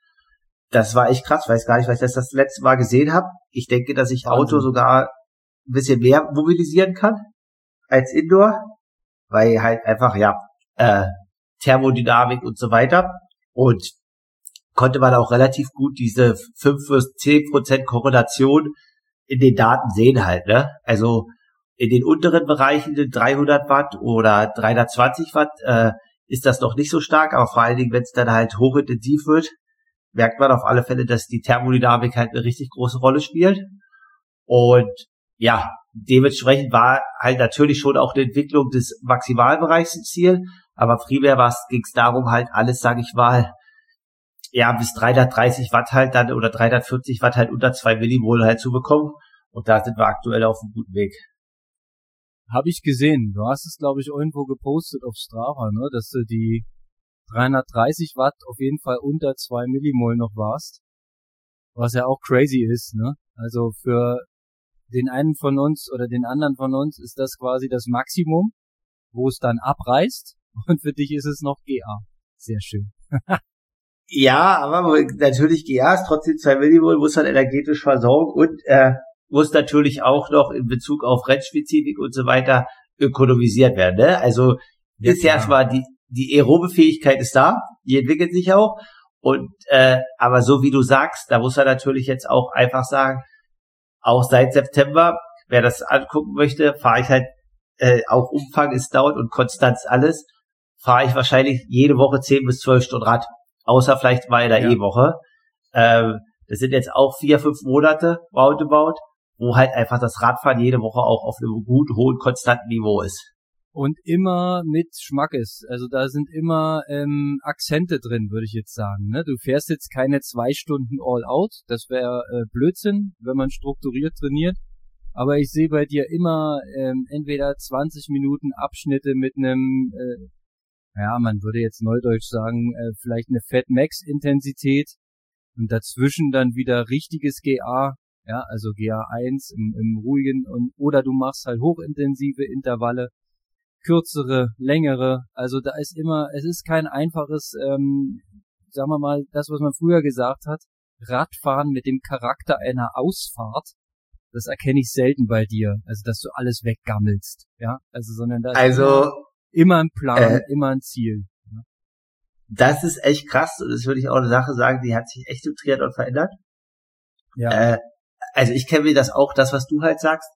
Das war echt krass, weiß gar nicht, weil ich das das letzte Mal gesehen habe. Ich denke, dass ich Wahnsinn. Outdoor sogar ein bisschen mehr mobilisieren kann als Indoor, weil halt einfach, ja, äh, Thermodynamik und so weiter. Und konnte man auch relativ gut diese fünf bis zehn Prozent Korrelation in den Daten sehen halt, ne? Also in den unteren Bereichen, den dreihundert Watt oder dreihundertzwanzig Watt, äh, ist das noch nicht so stark, aber vor allen Dingen, wenn es dann halt hochintensiv wird, merkt man auf alle Fälle, dass die Thermodynamik halt eine richtig große Rolle spielt. Und ja, dementsprechend war halt natürlich schon auch eine Entwicklung des Maximalbereichs ein Ziel, aber primär ging es darum, halt alles, sage ich mal, ja, bis dreihundertdreißig Watt halt dann oder dreihundertvierzig Watt halt unter zwei Millimol halt zu bekommen. Und da sind wir aktuell auf einem guten Weg. Habe ich gesehen. Du hast es, glaube ich, irgendwo gepostet auf Strava, ne, dass du die dreihundertdreißig Watt auf jeden Fall unter zwei Millimol noch warst. Was ja auch crazy ist, ne? Also für den einen von uns oder den anderen von uns ist das quasi das Maximum, wo es dann abreißt. Und für dich ist es noch G A. Sehr schön. Ja, aber natürlich G A ist trotzdem zwei Millimol, muss man energetisch versorgen und äh, muss natürlich auch noch in Bezug auf Rennspezifik und so weiter ökonomisiert werden. Ne? Also ja, ist ja erstmal die die aerobe Fähigkeit ist da, die entwickelt sich auch. Und äh, aber so wie du sagst, da muss er natürlich jetzt auch einfach sagen, auch seit September, wer das angucken möchte, fahre ich halt, äh, auch Umfang ist down und Konstanz alles, fahre ich wahrscheinlich jede Woche zehn bis zwölf Stunden Rad, außer vielleicht mal in der ja. E-Woche. Ähm, das sind jetzt auch vier, fünf Monate roundabout, wo halt einfach das Radfahren jede Woche auch auf einem gut, hohen, konstanten Niveau ist. Und immer mit Schmackes. Also da sind immer ähm, Akzente drin, würde ich jetzt sagen. Ne? Du fährst jetzt keine zwei Stunden All-Out. Das wäre äh, Blödsinn, wenn man strukturiert trainiert. Aber ich sehe bei dir immer ähm, entweder zwanzig Minuten Abschnitte mit einem, äh, ja, man würde jetzt neudeutsch sagen, äh, vielleicht eine Fat-Max-Intensität. Und dazwischen dann wieder richtiges G A. Ja, also G A eins im, im ruhigen. Und, oder du machst halt hochintensive Intervalle. Kürzere, längere, also da ist immer, es ist kein einfaches, ähm, sagen wir mal, das, was man früher gesagt hat, Radfahren mit dem Charakter einer Ausfahrt, das erkenne ich selten bei dir, also dass du alles weggammelst, ja, also sondern da ist also, immer, immer ein Plan, äh, immer ein Ziel. Ja. Das ist echt krass und das würde ich auch eine Sache sagen, die hat sich echt im Triathlon verändert. Ja. Äh, also ich kenne mir das auch, das, was du halt sagst,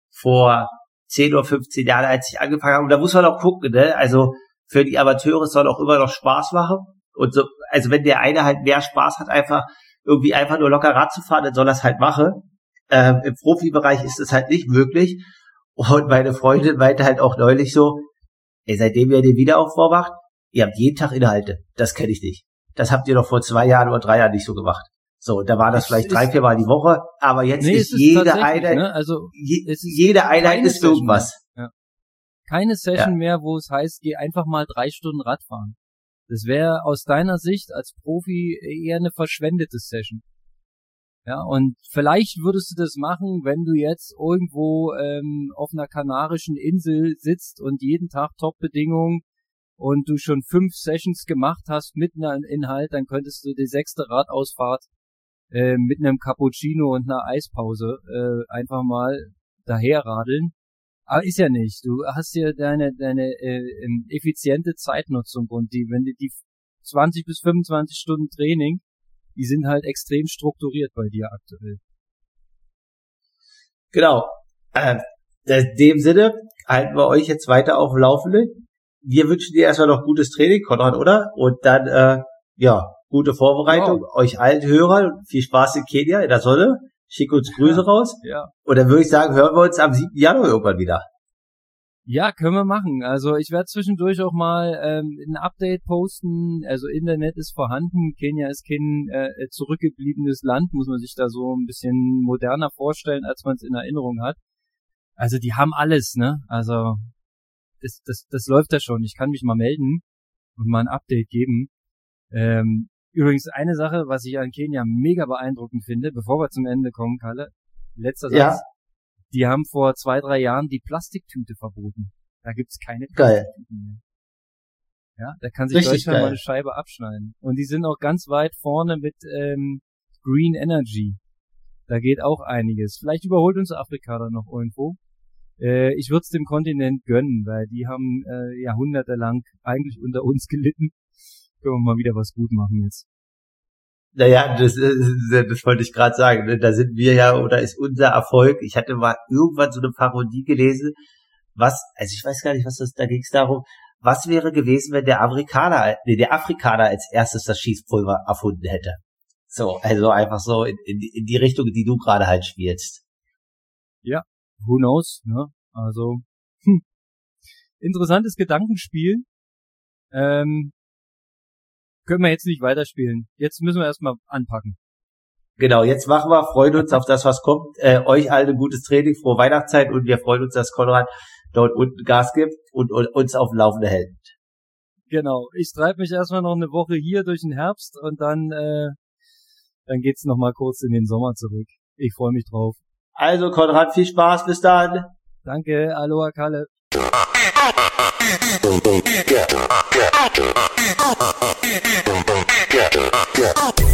vor zehn oder fünfzehn Jahre, als ich angefangen habe. Und da muss man auch gucken, ne? Also für die Amateure soll auch immer noch Spaß machen. Und so, also wenn der eine halt mehr Spaß hat, einfach irgendwie einfach nur locker Rad zu fahren, dann soll das halt machen. Ähm, im Profibereich ist das halt nicht möglich. Und meine Freundin meinte halt auch neulich so, ey, seitdem ihr den Wiederaufbau macht, ihr habt jeden Tag Inhalte. Das kenne ich nicht. Das habt ihr doch vor zwei Jahren oder drei Jahren nicht so gemacht. So, da war das es vielleicht drei, vier Mal die Woche, aber jetzt nee, ist, ist jede Einheit, ne? also, je, ist jede Einheit ist irgendwas. Ja. Keine Session ja. mehr, wo es heißt, geh einfach mal drei Stunden Rad fahren. Das wäre aus deiner Sicht als Profi eher eine verschwendete Session. Ja, und vielleicht würdest du das machen, wenn du jetzt irgendwo ähm, auf einer kanarischen Insel sitzt und jeden Tag Top-Bedingungen und du schon fünf Sessions gemacht hast mit einem Inhalt, dann könntest du die sechste Radausfahrt Äh, mit einem Cappuccino und einer Eispause äh, einfach mal daherradeln. Aber ist ja nicht. Du hast ja deine deine äh, effiziente Zeitnutzung und die, wenn die, die zwanzig bis fünfundzwanzig Stunden Training, die sind halt extrem strukturiert bei dir aktuell. Genau. Äh, in dem Sinne halten wir euch jetzt weiter auf dem Laufenden. Wir wünschen dir erstmal noch gutes Training, Konrad, oder? Und dann, äh, ja, gute Vorbereitung, wow. Euch allen Hörern, viel Spaß in Kenia, in der Sonne, schick uns Grüße ja, raus. Ja. Und dann würde ich sagen, hören wir uns am siebten Januar irgendwann wieder. Ja, können wir machen. Also ich werde zwischendurch auch mal ähm, ein Update posten, also Internet ist vorhanden, Kenia ist kein äh, zurückgebliebenes Land, muss man sich da so ein bisschen moderner vorstellen, als man es in Erinnerung hat. Also die haben alles, ne, also das, das, das läuft ja schon, ich kann mich mal melden und mal ein Update geben. Ähm, Übrigens eine Sache, was ich an Kenia mega beeindruckend finde, bevor wir zum Ende kommen, Kalle, letzter Satz, ja. Die haben vor zwei, drei Jahren die Plastiktüte verboten. Da gibt's keine Plastiktüten mehr. Ja, da kann sich Richtig Deutschland geil. mal eine Scheibe abschneiden. Und die sind auch ganz weit vorne mit ähm, Green Energy. Da geht auch einiges. Vielleicht überholt uns Afrika da noch irgendwo. Äh, ich würde es dem Kontinent gönnen, weil die haben äh, jahrhundertelang eigentlich unter uns gelitten. Können wir mal wieder was gut machen jetzt. Naja, das, das wollte ich gerade sagen. Ne? Da sind wir ja, oder ist unser Erfolg. Ich hatte mal irgendwann so eine Parodie gelesen, was, also ich weiß gar nicht, was das, da ging es darum, was wäre gewesen, wenn der Amerikaner, nee, der Afrikaner als erstes das Schießpulver erfunden hätte. So, also einfach so in, in, in die Richtung, die du gerade halt spielst. Ja, who knows, ne? Also, hm. Interessantes Gedankenspiel. Ähm, können wir jetzt nicht weiterspielen. Jetzt müssen wir erstmal anpacken. Genau, jetzt machen wir, freuen uns auf das, was kommt. Äh, euch allen ein gutes Training, frohe Weihnachtszeit und wir freuen uns, dass Konrad dort unten Gas gibt und, und uns auf dem Laufenden hält. Genau, ich treibe mich erstmal noch eine Woche hier durch den Herbst und dann äh, dann geht's noch mal kurz in den Sommer zurück. Ich freue mich drauf. Also Konrad, viel Spaß, bis dann. Danke, Aloha Kalle. Boom, boom, yeah, yeah, yeah. Boom, boom, yeah, yeah.